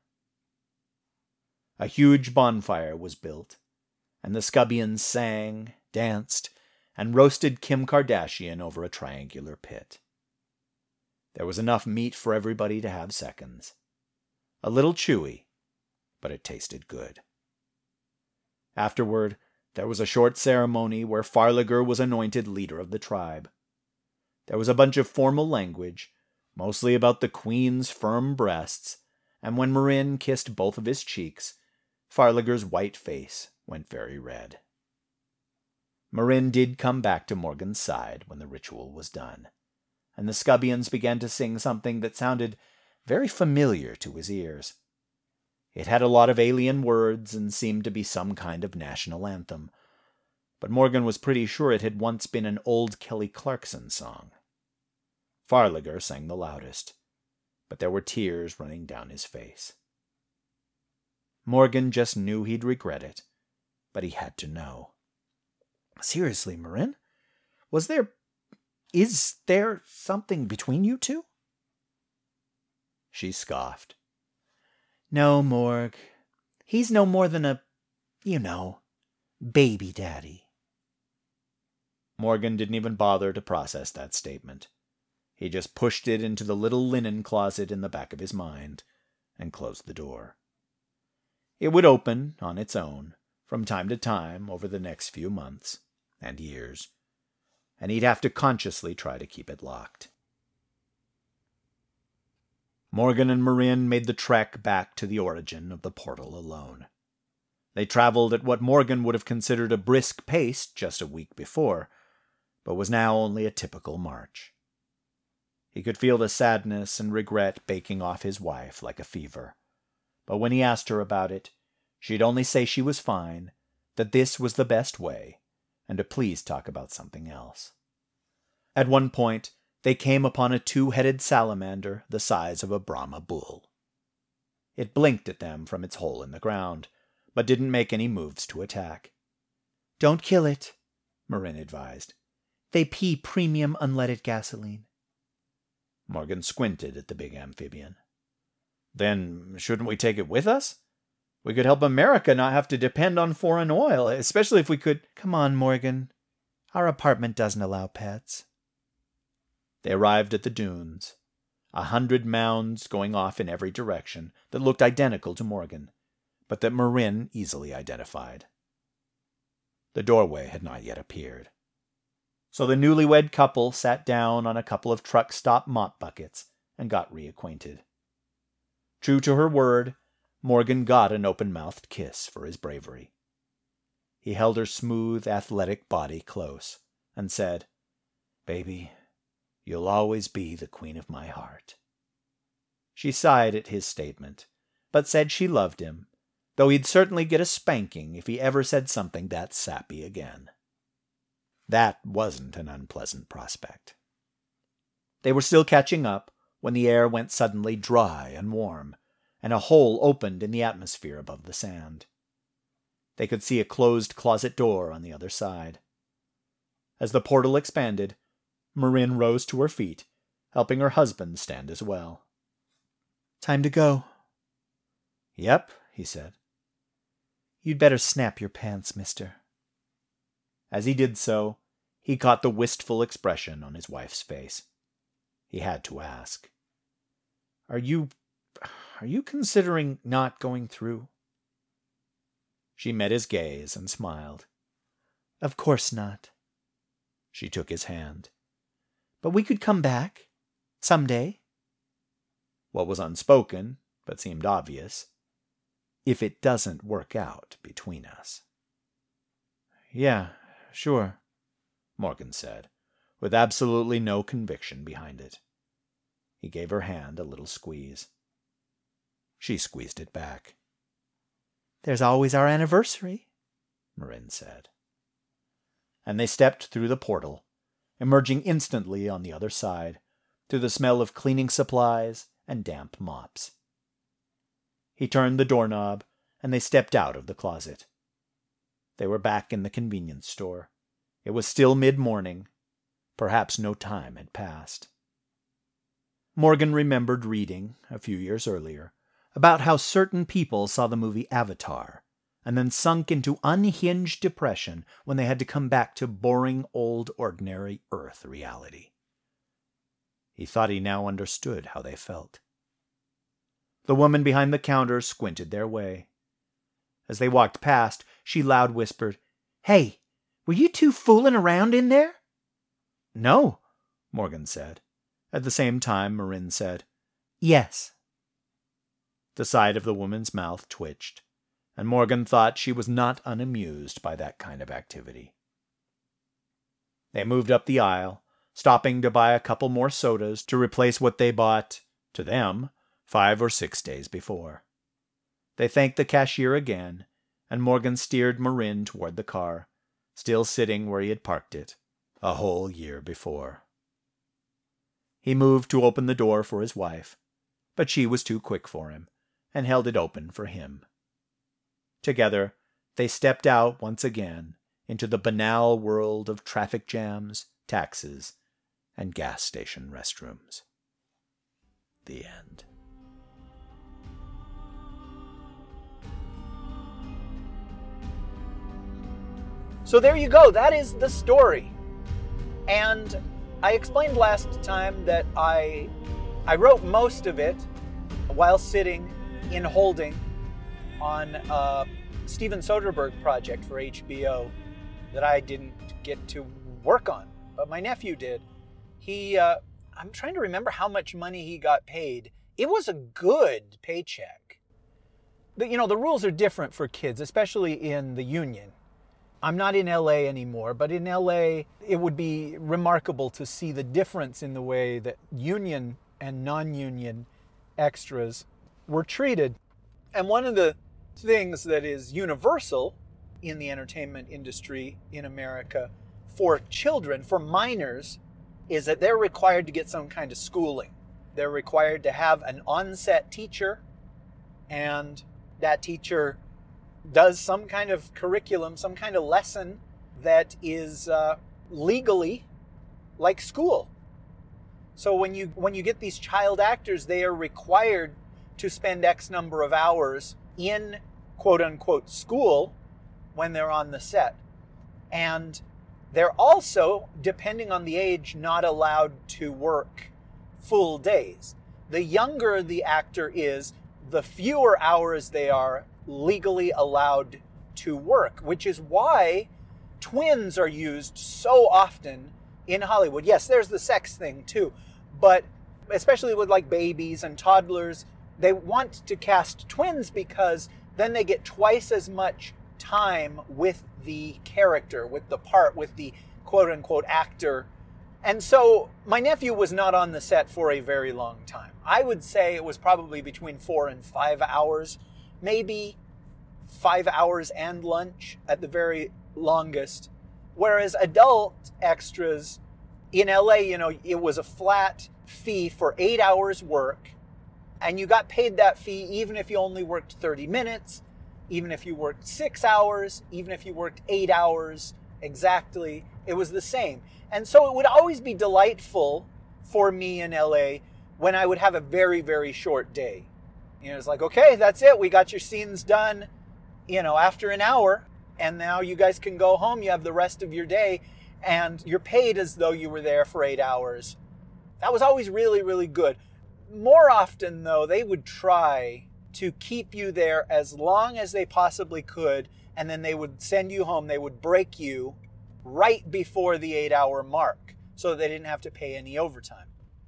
A huge bonfire was built, and the Scubbians sang, danced, and roasted Kim Kardashian over a triangular pit. There was enough meat for everybody to have seconds. A little chewy, but it tasted good. Afterward, there was a short ceremony where Farlagher was anointed leader of the tribe. There was a bunch of formal language, mostly about the queen's firm breasts, and when Marin kissed both of his cheeks, Farlagher's white face went very red. Marin did come back to Morgan's side when the ritual was done, and the Scubbians began to sing something that sounded very familiar to his ears. It had a lot of alien words and seemed to be some kind of national anthem, but Morgan was pretty sure it had once been an old Kelly Clarkson song. Farlagher sang the loudest, but there were tears running down his face. Morgan just knew he'd regret it, but he had to know. "Seriously, Marin? Is there something between you two?" She scoffed. "No, Morg. He's no more than a, baby daddy." Morgan didn't even bother to process that statement. He just pushed it into the little linen closet in the back of his mind and closed the door. It would open on its own from time to time over the next few months and years, and he'd have to consciously try to keep it locked. Morgan and Marin made the trek back to the origin of the portal alone. They traveled at what Morgan would have considered a brisk pace just a week before, but was now only a typical march. He could feel the sadness and regret baking off his wife like a fever, but when he asked her about it, she'd only say she was fine, that this was the best way, and to please talk about something else. At one point, they came upon a two-headed salamander the size of a Brahma bull. It blinked at them from its hole in the ground, but didn't make any moves to attack. "Don't kill it," Marin advised. "They pee premium unleaded gasoline." Morgan squinted at the big amphibian. "Then shouldn't we take it with us? We could help America not have to depend on foreign oil, especially if we could—" "Come on, Morgan. Our apartment doesn't allow pets." They arrived at the dunes, 100 mounds going off in every direction that looked identical to Morgan, but that Marin easily identified. The doorway had not yet appeared. So the newlywed couple sat down on a couple of truck stop mop buckets and got reacquainted. True to her word, Morgan got an open-mouthed kiss for his bravery. He held her smooth, athletic body close and said, "Baby, you'll always be the queen of my heart." She sighed at his statement, but said she loved him, though he'd certainly get a spanking if he ever said something that sappy again. That wasn't an unpleasant prospect. They were still catching up when the air went suddenly dry and warm, and a hole opened in the atmosphere above the sand. They could see a closed closet door on the other side. As the portal expanded, Marin rose to her feet, helping her husband stand as well. "Time to go." "Yep," he said. "You'd better snap your pants, mister." As he did so, he caught the wistful expression on his wife's face. He had to ask, Are you considering not going through?" She met his gaze and smiled. "Of course not." She took his hand. "But we could come back. Someday." What was unspoken, but seemed obvious, if it doesn't work out between us. "Yeah, sure," Morgan said, with absolutely no conviction behind it. He gave her hand a little squeeze. She squeezed it back. "There's always our anniversary," Marin said. And they stepped through the portal, emerging instantly on the other side, to the smell of cleaning supplies and damp mops. He turned the doorknob, and they stepped out of the closet. They were back in the convenience store. It was still mid-morning. Perhaps no time had passed. Morgan remembered reading, a few years earlier, about how certain people saw the movie Avatar and then sunk into unhinged depression when they had to come back to boring, old, ordinary Earth reality. He thought he now understood how they felt. The woman behind the counter squinted their way. As they walked past, she loud whispered, "Hey, were you two fooling around in there?" "No," Morgan said. At the same time, Marin said, "Yes." The side of the woman's mouth twitched, and Morgan thought she was not unamused by that kind of activity. They moved up the aisle, stopping to buy a couple more sodas to replace what they bought, to them, 5 or 6 days before. They thanked the cashier again, and Morgan steered Marin toward the car, still sitting where he had parked it a whole year before. He moved to open the door for his wife, but she was too quick for him, and held it open for him. Together, they stepped out once again into the banal world of traffic jams, taxes, and gas station restrooms. The end. So there you go. That is the story. And I explained last time that I wrote most of it while sitting in holding on a Steven Soderbergh project for HBO that I didn't get to work on, but my nephew did. I'm trying to remember how much money he got paid. It was a good paycheck. The rules are different for kids, especially in the union. I'm not in LA anymore, but in LA, it would be remarkable to see the difference in the way that union and non-union extras were treated. And one of the things that is universal in the entertainment industry in America for children, for minors, is that they're required to get some kind of schooling. They're required to have an on-set teacher, and that teacher does some kind of curriculum, some kind of lesson that is legally like school. So when you get these child actors, they are required to spend X number of hours in quote-unquote school when they're on the set. And they're also, depending on the age, not allowed to work full days. The younger the actor is, the fewer hours they are legally allowed to work, which is why twins are used so often in Hollywood. Yes, there's the sex thing too, but especially with like babies and toddlers, they want to cast twins because then they get twice as much time with the character, with the part, with the quote-unquote actor. And so my nephew was not on the set for a very long time. I would say it was probably between 4 and 5 hours, maybe 5 hours and lunch at the very longest. Whereas adult extras in LA, it was a flat fee for 8 hours work, and you got paid that fee even if you only worked 30 minutes, even if you worked 6 hours, even if you worked 8 hours exactly, it was the same. And so it would always be delightful for me in LA when I would have a very, very short day. It's like, okay, that's it. We got your scenes done, after an hour, and now you guys can go home. You have the rest of your day, and you're paid as though you were there for 8 hours. That was always really, really good. More often, though, they would try to keep you there as long as they possibly could, and then they would send you home. They would break you right before the 8-hour mark so that they didn't have to pay any overtime.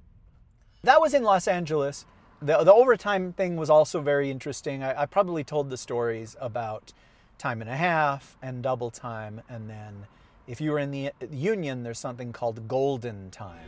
That was in Los Angeles. The overtime thing was also very interesting. I probably told the stories about time and a half and double time, and then if you were in the union, there's something called golden time,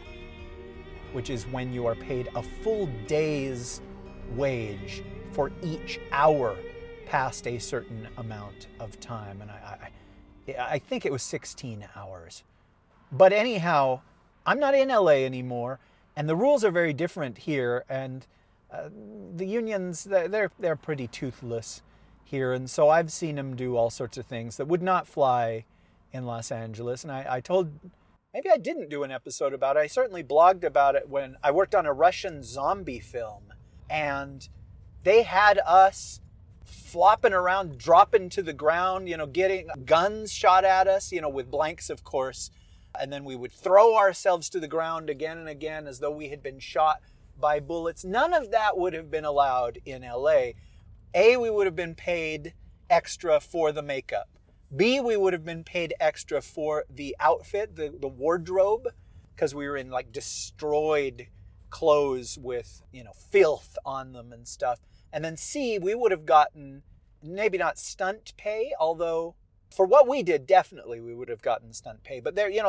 which is when you are paid a full day's wage for each hour past a certain amount of time. And I think it was 16 hours. But anyhow, I'm not in LA anymore, and the rules are very different here, and the unions, they're pretty toothless here, and so I've seen them do all sorts of things that would not fly in Los Angeles. And I told, maybe I didn't do an episode about it. I certainly blogged about it when I worked on a Russian zombie film, and they had us flopping around, dropping to the ground, getting guns shot at us, with blanks, of course. And then we would throw ourselves to the ground again and again as though we had been shot by bullets. None of that would have been allowed in LA. A, we would have been paid extra for the makeup. B, we would have been paid extra for the outfit, the wardrobe, because we were in like destroyed clothes with, filth on them and stuff. And then C, we would have gotten maybe not stunt pay, although for what we did, definitely we would have gotten stunt pay. But there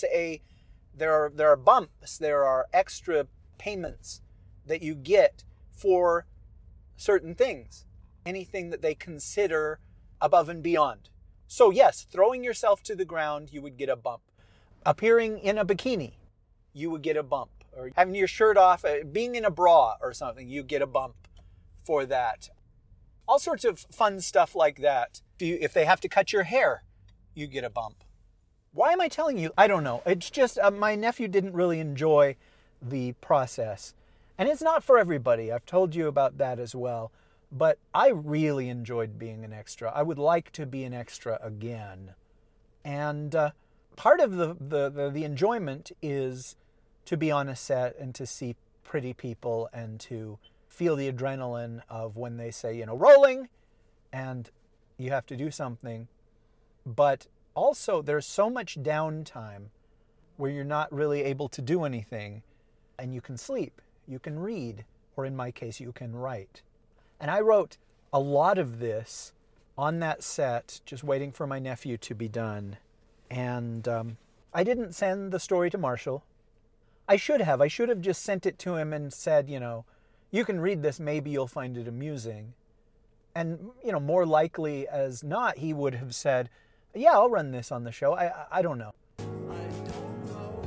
are bumps, there are extra payments that you get for certain things, anything that they consider above and beyond. So yes, throwing yourself to the ground, you would get a bump. Appearing in a bikini, you would get a bump. Or having your shirt off, being in a bra or something, you get a bump for that. All sorts of fun stuff like that. If they have to cut your hair, you get a bump. Why am I telling you? I don't know. It's just my nephew didn't really enjoy the process. And it's not for everybody. I've told you about that as well. But I really enjoyed being an extra. I would like to be an extra again. And part of the enjoyment is to be on a set and to see pretty people and to feel the adrenaline of when they say, rolling, and you have to do something. But also there's so much downtime where you're not really able to do anything, and you can sleep, you can read, or in my case, you can write. And I wrote a lot of this on that set, just waiting for my nephew to be done. And I didn't send the story to Marshall. I should have. I should have just sent it to him and said, you can read this, maybe you'll find it amusing. And, more likely as not, he would have said, yeah, I'll run this on the show. I don't know.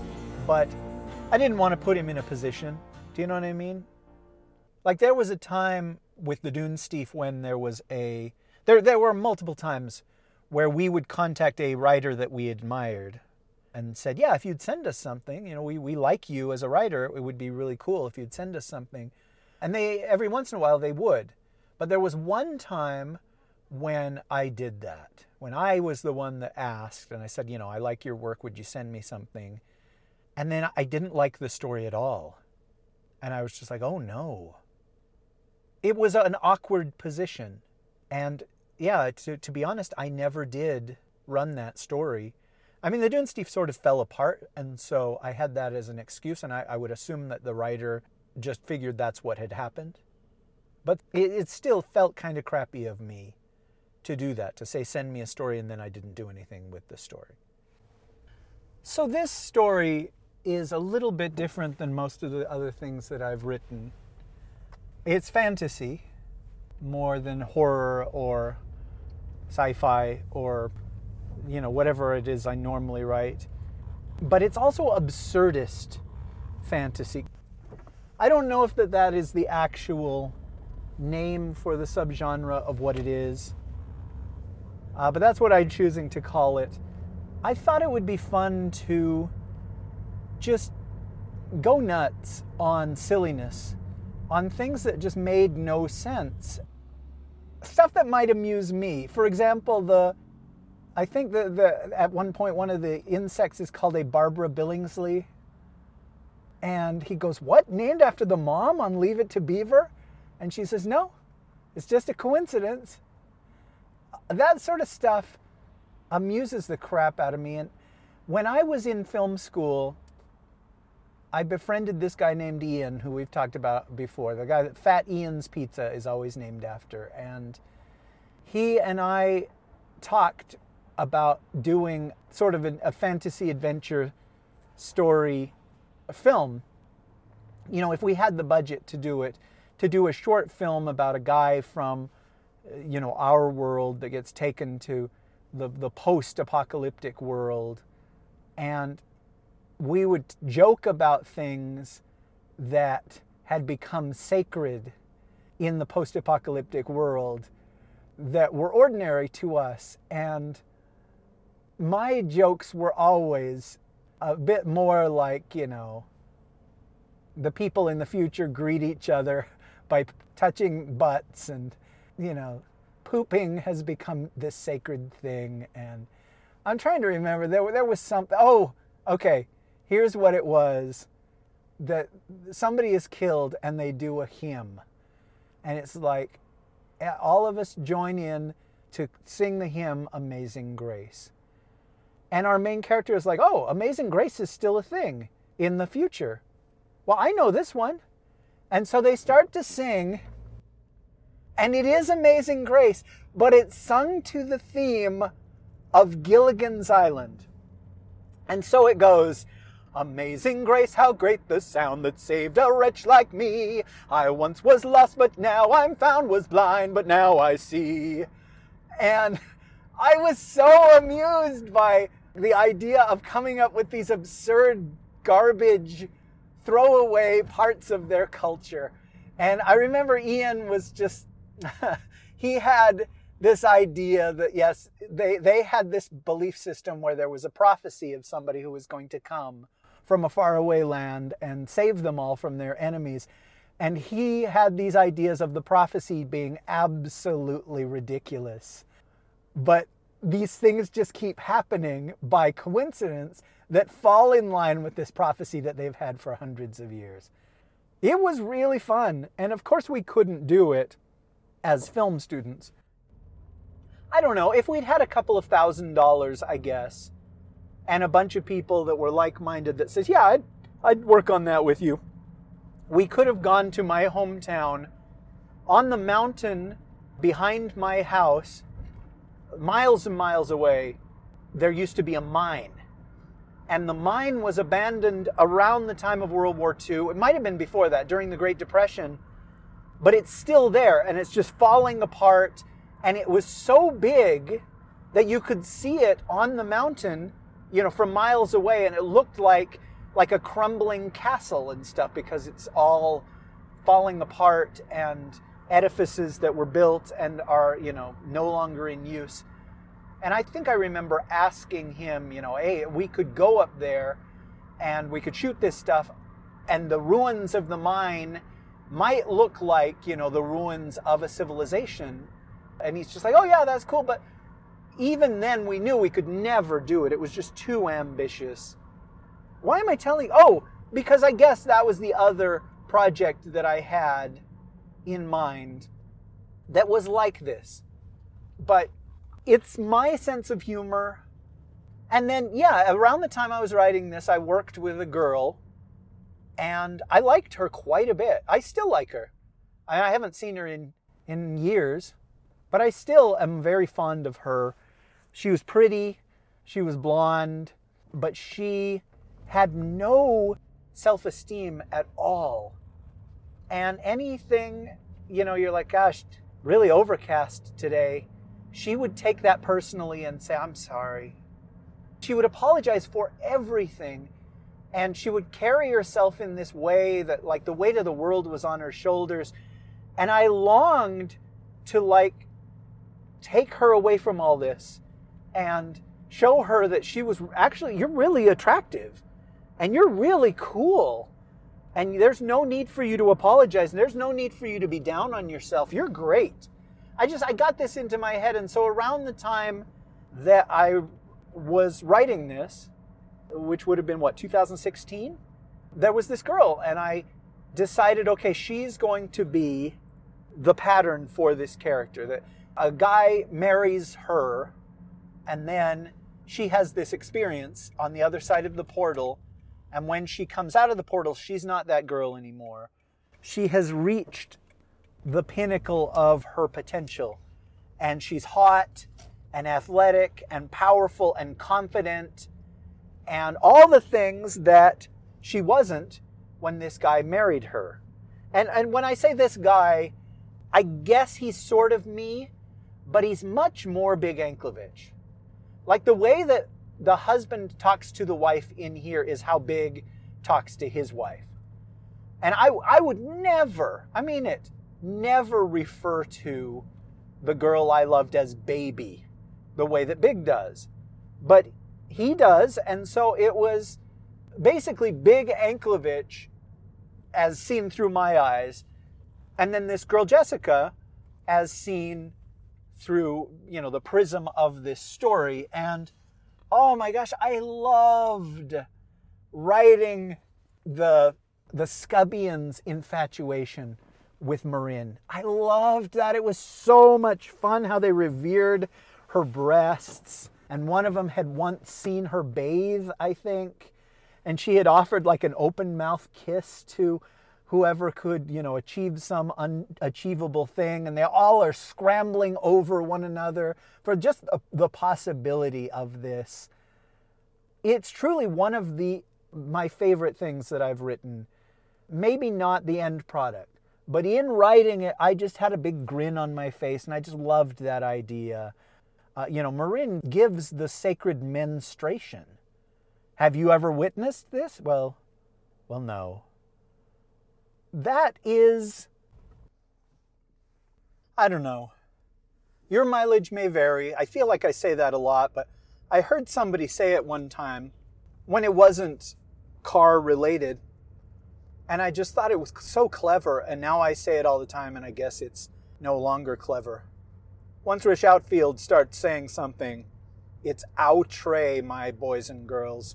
but I didn't want to put him in a position. Do you know what I mean? Like, there was a time with the Dunesteef when there were multiple times where we would contact a writer that we admired and said, yeah, if you'd send us something, we like you as a writer, it would be really cool if you'd send us something. And every once in a while they would. But there was one time when I did that, when I was the one that asked, and I said, I like your work, would you send me something? And then I didn't like the story at all. And I was just like, oh no. It was an awkward position. And yeah, to be honest, I never did run that story. I mean, the Dunesteef sort of fell apart, and so I had that as an excuse, and I would assume that the writer just figured that's what had happened. But it still felt kind of crappy of me to do that, to say, send me a story, and then I didn't do anything with the story. So this story is a little bit different than most of the other things that I've written. It's fantasy more than horror or sci-fi or, whatever it is I normally write. But it's also absurdist fantasy. I don't know if that is the actual name for the subgenre of what it is, but that's what I'm choosing to call it. I thought it would be fun to just go nuts on silliness, on things that just made no sense. Stuff that might amuse me. For example, I think at one point one of the insects is called a Barbara Billingsley. And he goes, what? Named after the mom on Leave It to Beaver? And she says, no, it's just a coincidence. That sort of stuff amuses the crap out of me. And when I was in film school, I befriended this guy named Ian, who we've talked about before, the guy that Fat Ian's Pizza is always named after. And he and I talked about doing sort of a fantasy adventure story film. If we had the budget to do it, to do a short film about a guy from, our world that gets taken to the post-apocalyptic world, and we would joke about things that had become sacred in the post-apocalyptic world that were ordinary to us. And my jokes were always a bit more like, the people in the future greet each other by touching butts, and, pooping has become this sacred thing. And I'm trying to remember, there was something, oh, okay. Here's what it was, that somebody is killed and they do a hymn. And it's like, all of us join in to sing the hymn, Amazing Grace. And our main character is like, oh, Amazing Grace is still a thing in the future. Well, I know this one. And so they start to sing, and it is Amazing Grace, but it's sung to the theme of Gilligan's Island. And so it goes, Amazing grace, how great the sound that saved a wretch like me. I once was lost, but now I'm found, was blind, but now I see. And I was so amused by the idea of coming up with these absurd garbage throwaway parts of their culture. And I remember Ian was just, he had this idea that, yes, they had this belief system where there was a prophecy of somebody who was going to come from a faraway land and save them all from their enemies. And he had these ideas of the prophecy being absolutely ridiculous. But these things just keep happening by coincidence that fall in line with this prophecy that they've had for hundreds of years. It was really fun. And of course we couldn't do it as film students. I don't know, if we'd had a couple of $1,000s, I guess, and a bunch of people that were like-minded that says, yeah, I'd work on that with you. We could have gone to my hometown. On the mountain behind my house, miles and miles away, there used to be a mine. And the mine was abandoned around the time of World War II. It might have been before that, during the Great Depression. But it's still there, and it's just falling apart. And it was so big that you could see it on the mountain, from miles away. And it looked like like a crumbling castle and stuff, because it's all falling apart, and edifices that were built and are, no longer in use. And I think I remember asking him, hey, we could go up there and we could shoot this stuff, and the ruins of the mine might look like, the ruins of a civilization. And he's just like, oh yeah, that's cool. But even then we knew we could never do it. It was just too ambitious. Why am I telling? Oh, because I guess that was the other project that I had in mind that was like this. But it's my sense of humor. And then, around the time I was writing this, I worked with a girl, and I liked her quite a bit. I still like her. I haven't seen her in years, but I still am very fond of her. She was pretty, she was blonde, but she had no self-esteem at all. And anything, you're like, gosh, really overcast today, she would take that personally and say, I'm sorry. She would apologize for everything. And she would carry herself in this way that, like, the weight of the world was on her shoulders. And I longed to, take her away from all this and show her that she was actually, you're really attractive and you're really cool. And there's no need for you to apologize. And there's no need for you to be down on yourself. You're great. I got this into my head. And so around the time that I was writing this, which would have been 2016, there was this girl, and I decided, okay, she's going to be the pattern for this character. That a guy marries her, and then she has this experience on the other side of the portal, and when she comes out of the portal, she's not that girl anymore. She has reached the pinnacle of her potential, and she's hot and athletic and powerful and confident and all the things that she wasn't when this guy married her. And when I say this guy, I guess he's sort of me, but he's much more Big Anklevich. Like the way that the husband talks to the wife in here is how Big talks to his wife. And I would never, I mean it, never refer to the girl I loved as baby the way that Big does. But he does, and so it was basically Big Anklevich as seen through my eyes, and then this girl Jessica as seen through, the prism of this story. And oh my gosh, I loved writing the Scubbians' infatuation with Marin. I loved that. It was so much fun how they revered her breasts. And one of them had once seen her bathe, I think. And she had offered like an open mouth kiss to whoever could, achieve some unachievable thing. And they all are scrambling over one another for just the possibility of this. It's truly one of my favorite things that I've written. Maybe not the end product, but in writing it, I just had a big grin on my face, and I just loved that idea. Marin gives the sacred menstruation. Have you ever witnessed this? Well, no. That is, I don't know. Your mileage may vary. I feel like I say that a lot, but I heard somebody say it one time when it wasn't car related, and I just thought it was so clever, and now I say it all the time, and I guess it's no longer clever. Once Rich Outfield starts saying something, it's outre, my boys and girls.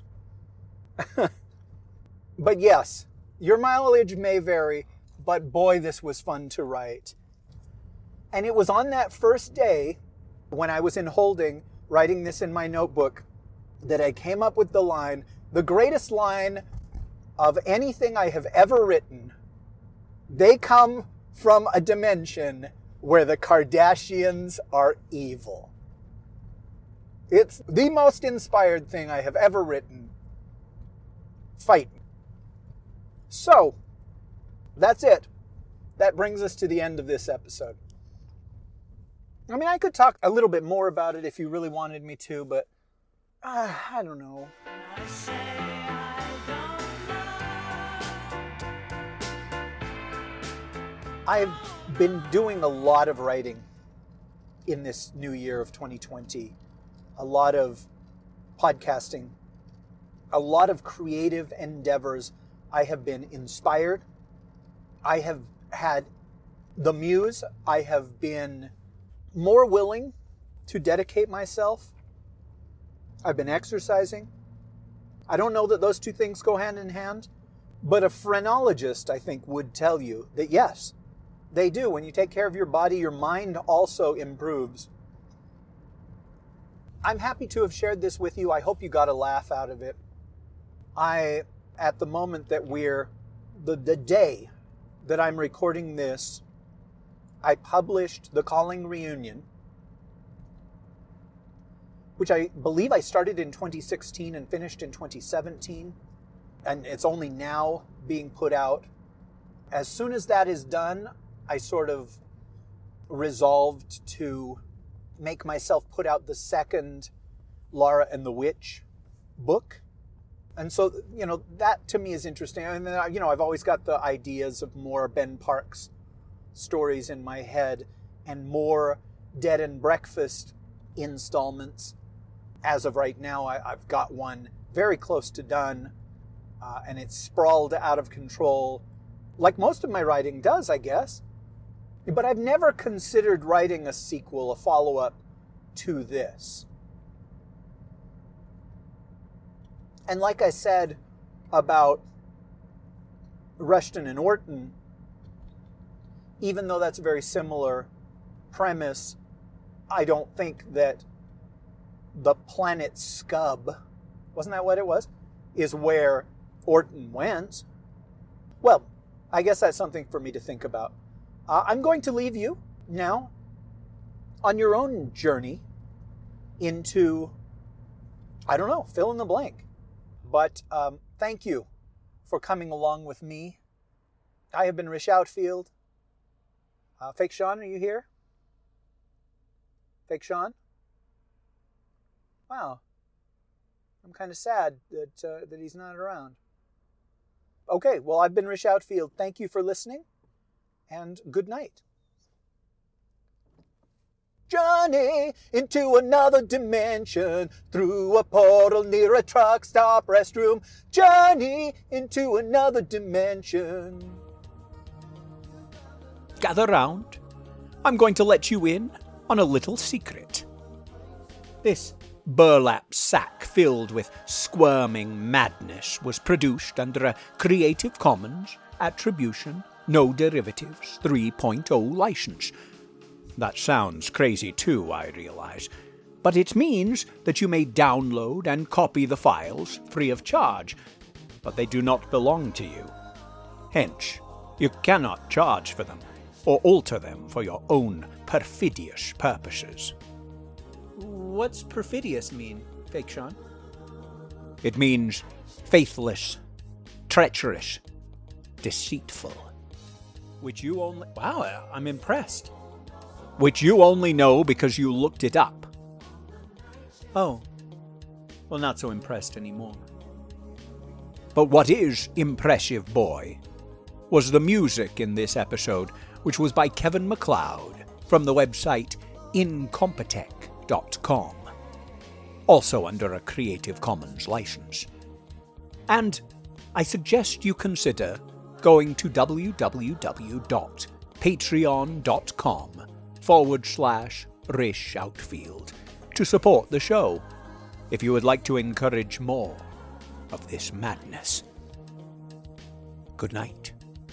But yes, your mileage may vary, but boy, this was fun to write. And it was on that first day, when I was in holding, writing this in my notebook, that I came up with the line, the greatest line of anything I have ever written. They come from a dimension where the Kardashians are evil. It's the most inspired thing I have ever written. Fight me. So, that's it. That brings us to the end of this episode. I mean, I could talk a little bit more about it if you really wanted me to, but I don't know. I say I don't I've been doing a lot of writing in this new year of 2020, a lot of podcasting, a lot of creative endeavors. I have been inspired. I have had the muse. I have been more willing to dedicate myself. I've been exercising. I don't know that those two things go hand in hand, but a phrenologist, I think, would tell you that yes, they do. When you take care of your body, your mind also improves. I'm happy to have shared this with you. I hope you got a laugh out of it. At the moment that the day that I'm recording this, I published The Calling Reunion, which I believe I started in 2016 and finished in 2017. And it's only now being put out. As soon as that is done, I sort of resolved to make myself put out the second Lara and the Witch book. And so, that to me is interesting. And then, I've always got the ideas of more Ben Parks stories in my head and more Dead and Breakfast installments. As of right now, I've got one very close to done, and it's sprawled out of control, like most of my writing does, I guess. But I've never considered writing a sequel, a follow-up to this. And like I said about Rushton and Orton, even though that's a very similar premise, I don't think that the planet Scub, wasn't that what it was, is where Orton went. Well, I guess that's something for me to think about. I'm going to leave you now on your own journey into, I don't know, fill in the blank. But thank you for coming along with me. I have been Rish Outfield. Fake Sean, are you here? Fake Sean? Wow. I'm kind of sad that he's not around. Okay, well, I've been Rish Outfield. Thank you for listening, and good night. Journey into another dimension, through a portal near a truck stop restroom. Journey into another dimension. Gather round. I'm going to let you in on a little secret. This burlap sack filled with squirming madness was produced under a Creative Commons Attribution, No Derivatives 3.0 license. That sounds crazy too, I realize, but it means that you may download and copy the files free of charge, but they do not belong to you. Hence, you cannot charge for them or alter them for your own perfidious purposes. What's perfidious mean, Fake Sean? It means faithless, treacherous, deceitful. Which you only... Wow, I'm impressed. Which you only know because you looked it up. Oh. Well, not so impressed anymore. But what is impressive, boy, was the music in this episode, which was by Kevin MacLeod from the website Incompetech.com, also under a Creative Commons license. And I suggest you consider going to www.patreon.com/Rish Outfield to support the show if you would like to encourage more of this madness. Good night.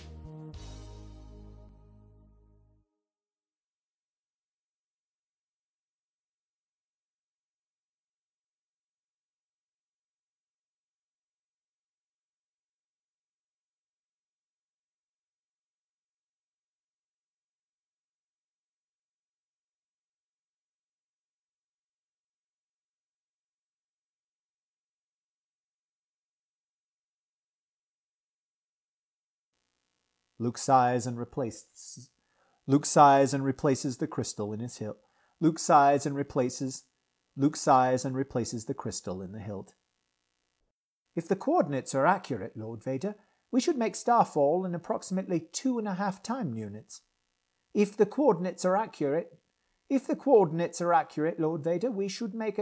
Luke sighs and replaces the crystal in his hilt. Luke sighs and replaces the crystal in the hilt. If the coordinates are accurate, Lord Vader, we should make starfall in approximately 2.5 time units. If the coordinates are accurate, Lord Vader, we should make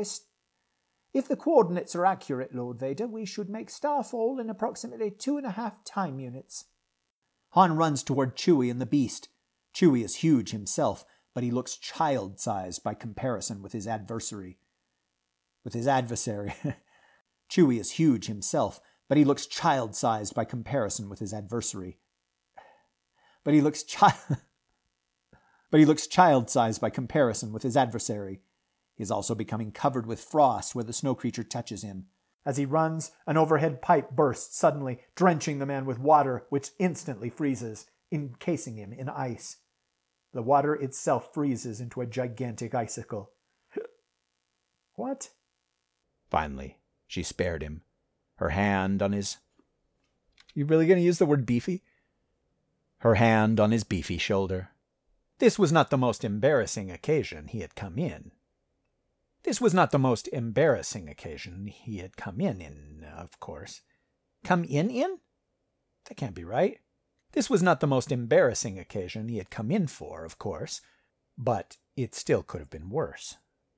starfall in approximately 2.5 time units. Han runs toward Chewie and the Beast. Chewie is huge himself, but he looks child-sized by comparison with his adversary. Chewie is huge himself, but he looks child-sized by comparison with his adversary. But he looks child-sized by comparison with his adversary. He is also becoming covered with frost where the snow creature touches him. As he runs, an overhead pipe bursts suddenly, drenching the man with water, which instantly freezes, encasing him in ice. The water itself freezes into a gigantic icicle. What? Finally, she spared him, her hand on his... You really going to use the word beefy? Her hand on his beefy shoulder. This was not the most embarrassing occasion he had come in. Of course. Come in? That can't be right. This was not the most embarrassing occasion he had come in for, of course, but it still could have been worse.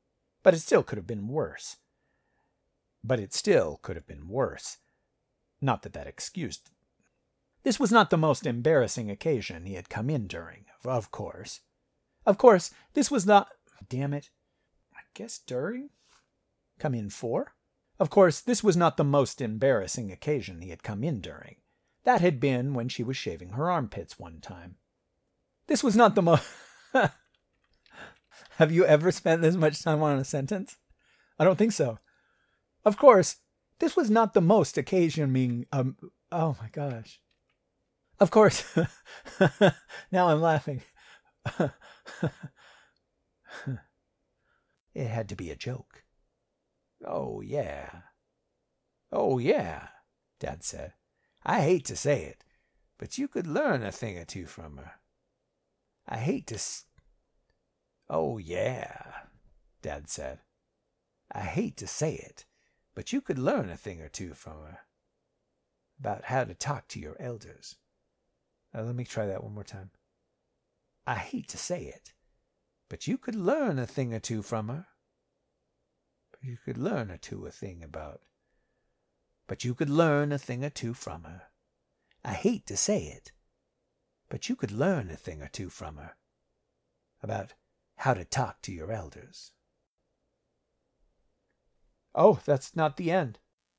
Not that excused. This was not the most embarrassing occasion he had come in during, of course. Of course, this was not... Damn it. I guess during? Come in for? Of course, this was not the most embarrassing occasion he had come in during. That had been when she was shaving her armpits one time. This was not the most... Have you ever spent this much time on a sentence? I don't think so. Of course, this was not the most occasioning... oh my gosh. Of course... Now I'm laughing. It had to be a joke. Oh, yeah, Dad said. I hate to say it, but you could learn a thing or two from her. Oh, yeah, Dad said. I hate to say it, but you could learn a thing or two from her. About how to talk to your elders. Let me try that one more time. I hate to say it, but you could learn a thing or two from her. But you could learn a thing or two from her. I hate to say it, but you could learn a thing or two from her. About how to talk to your elders. Oh, that's not the end.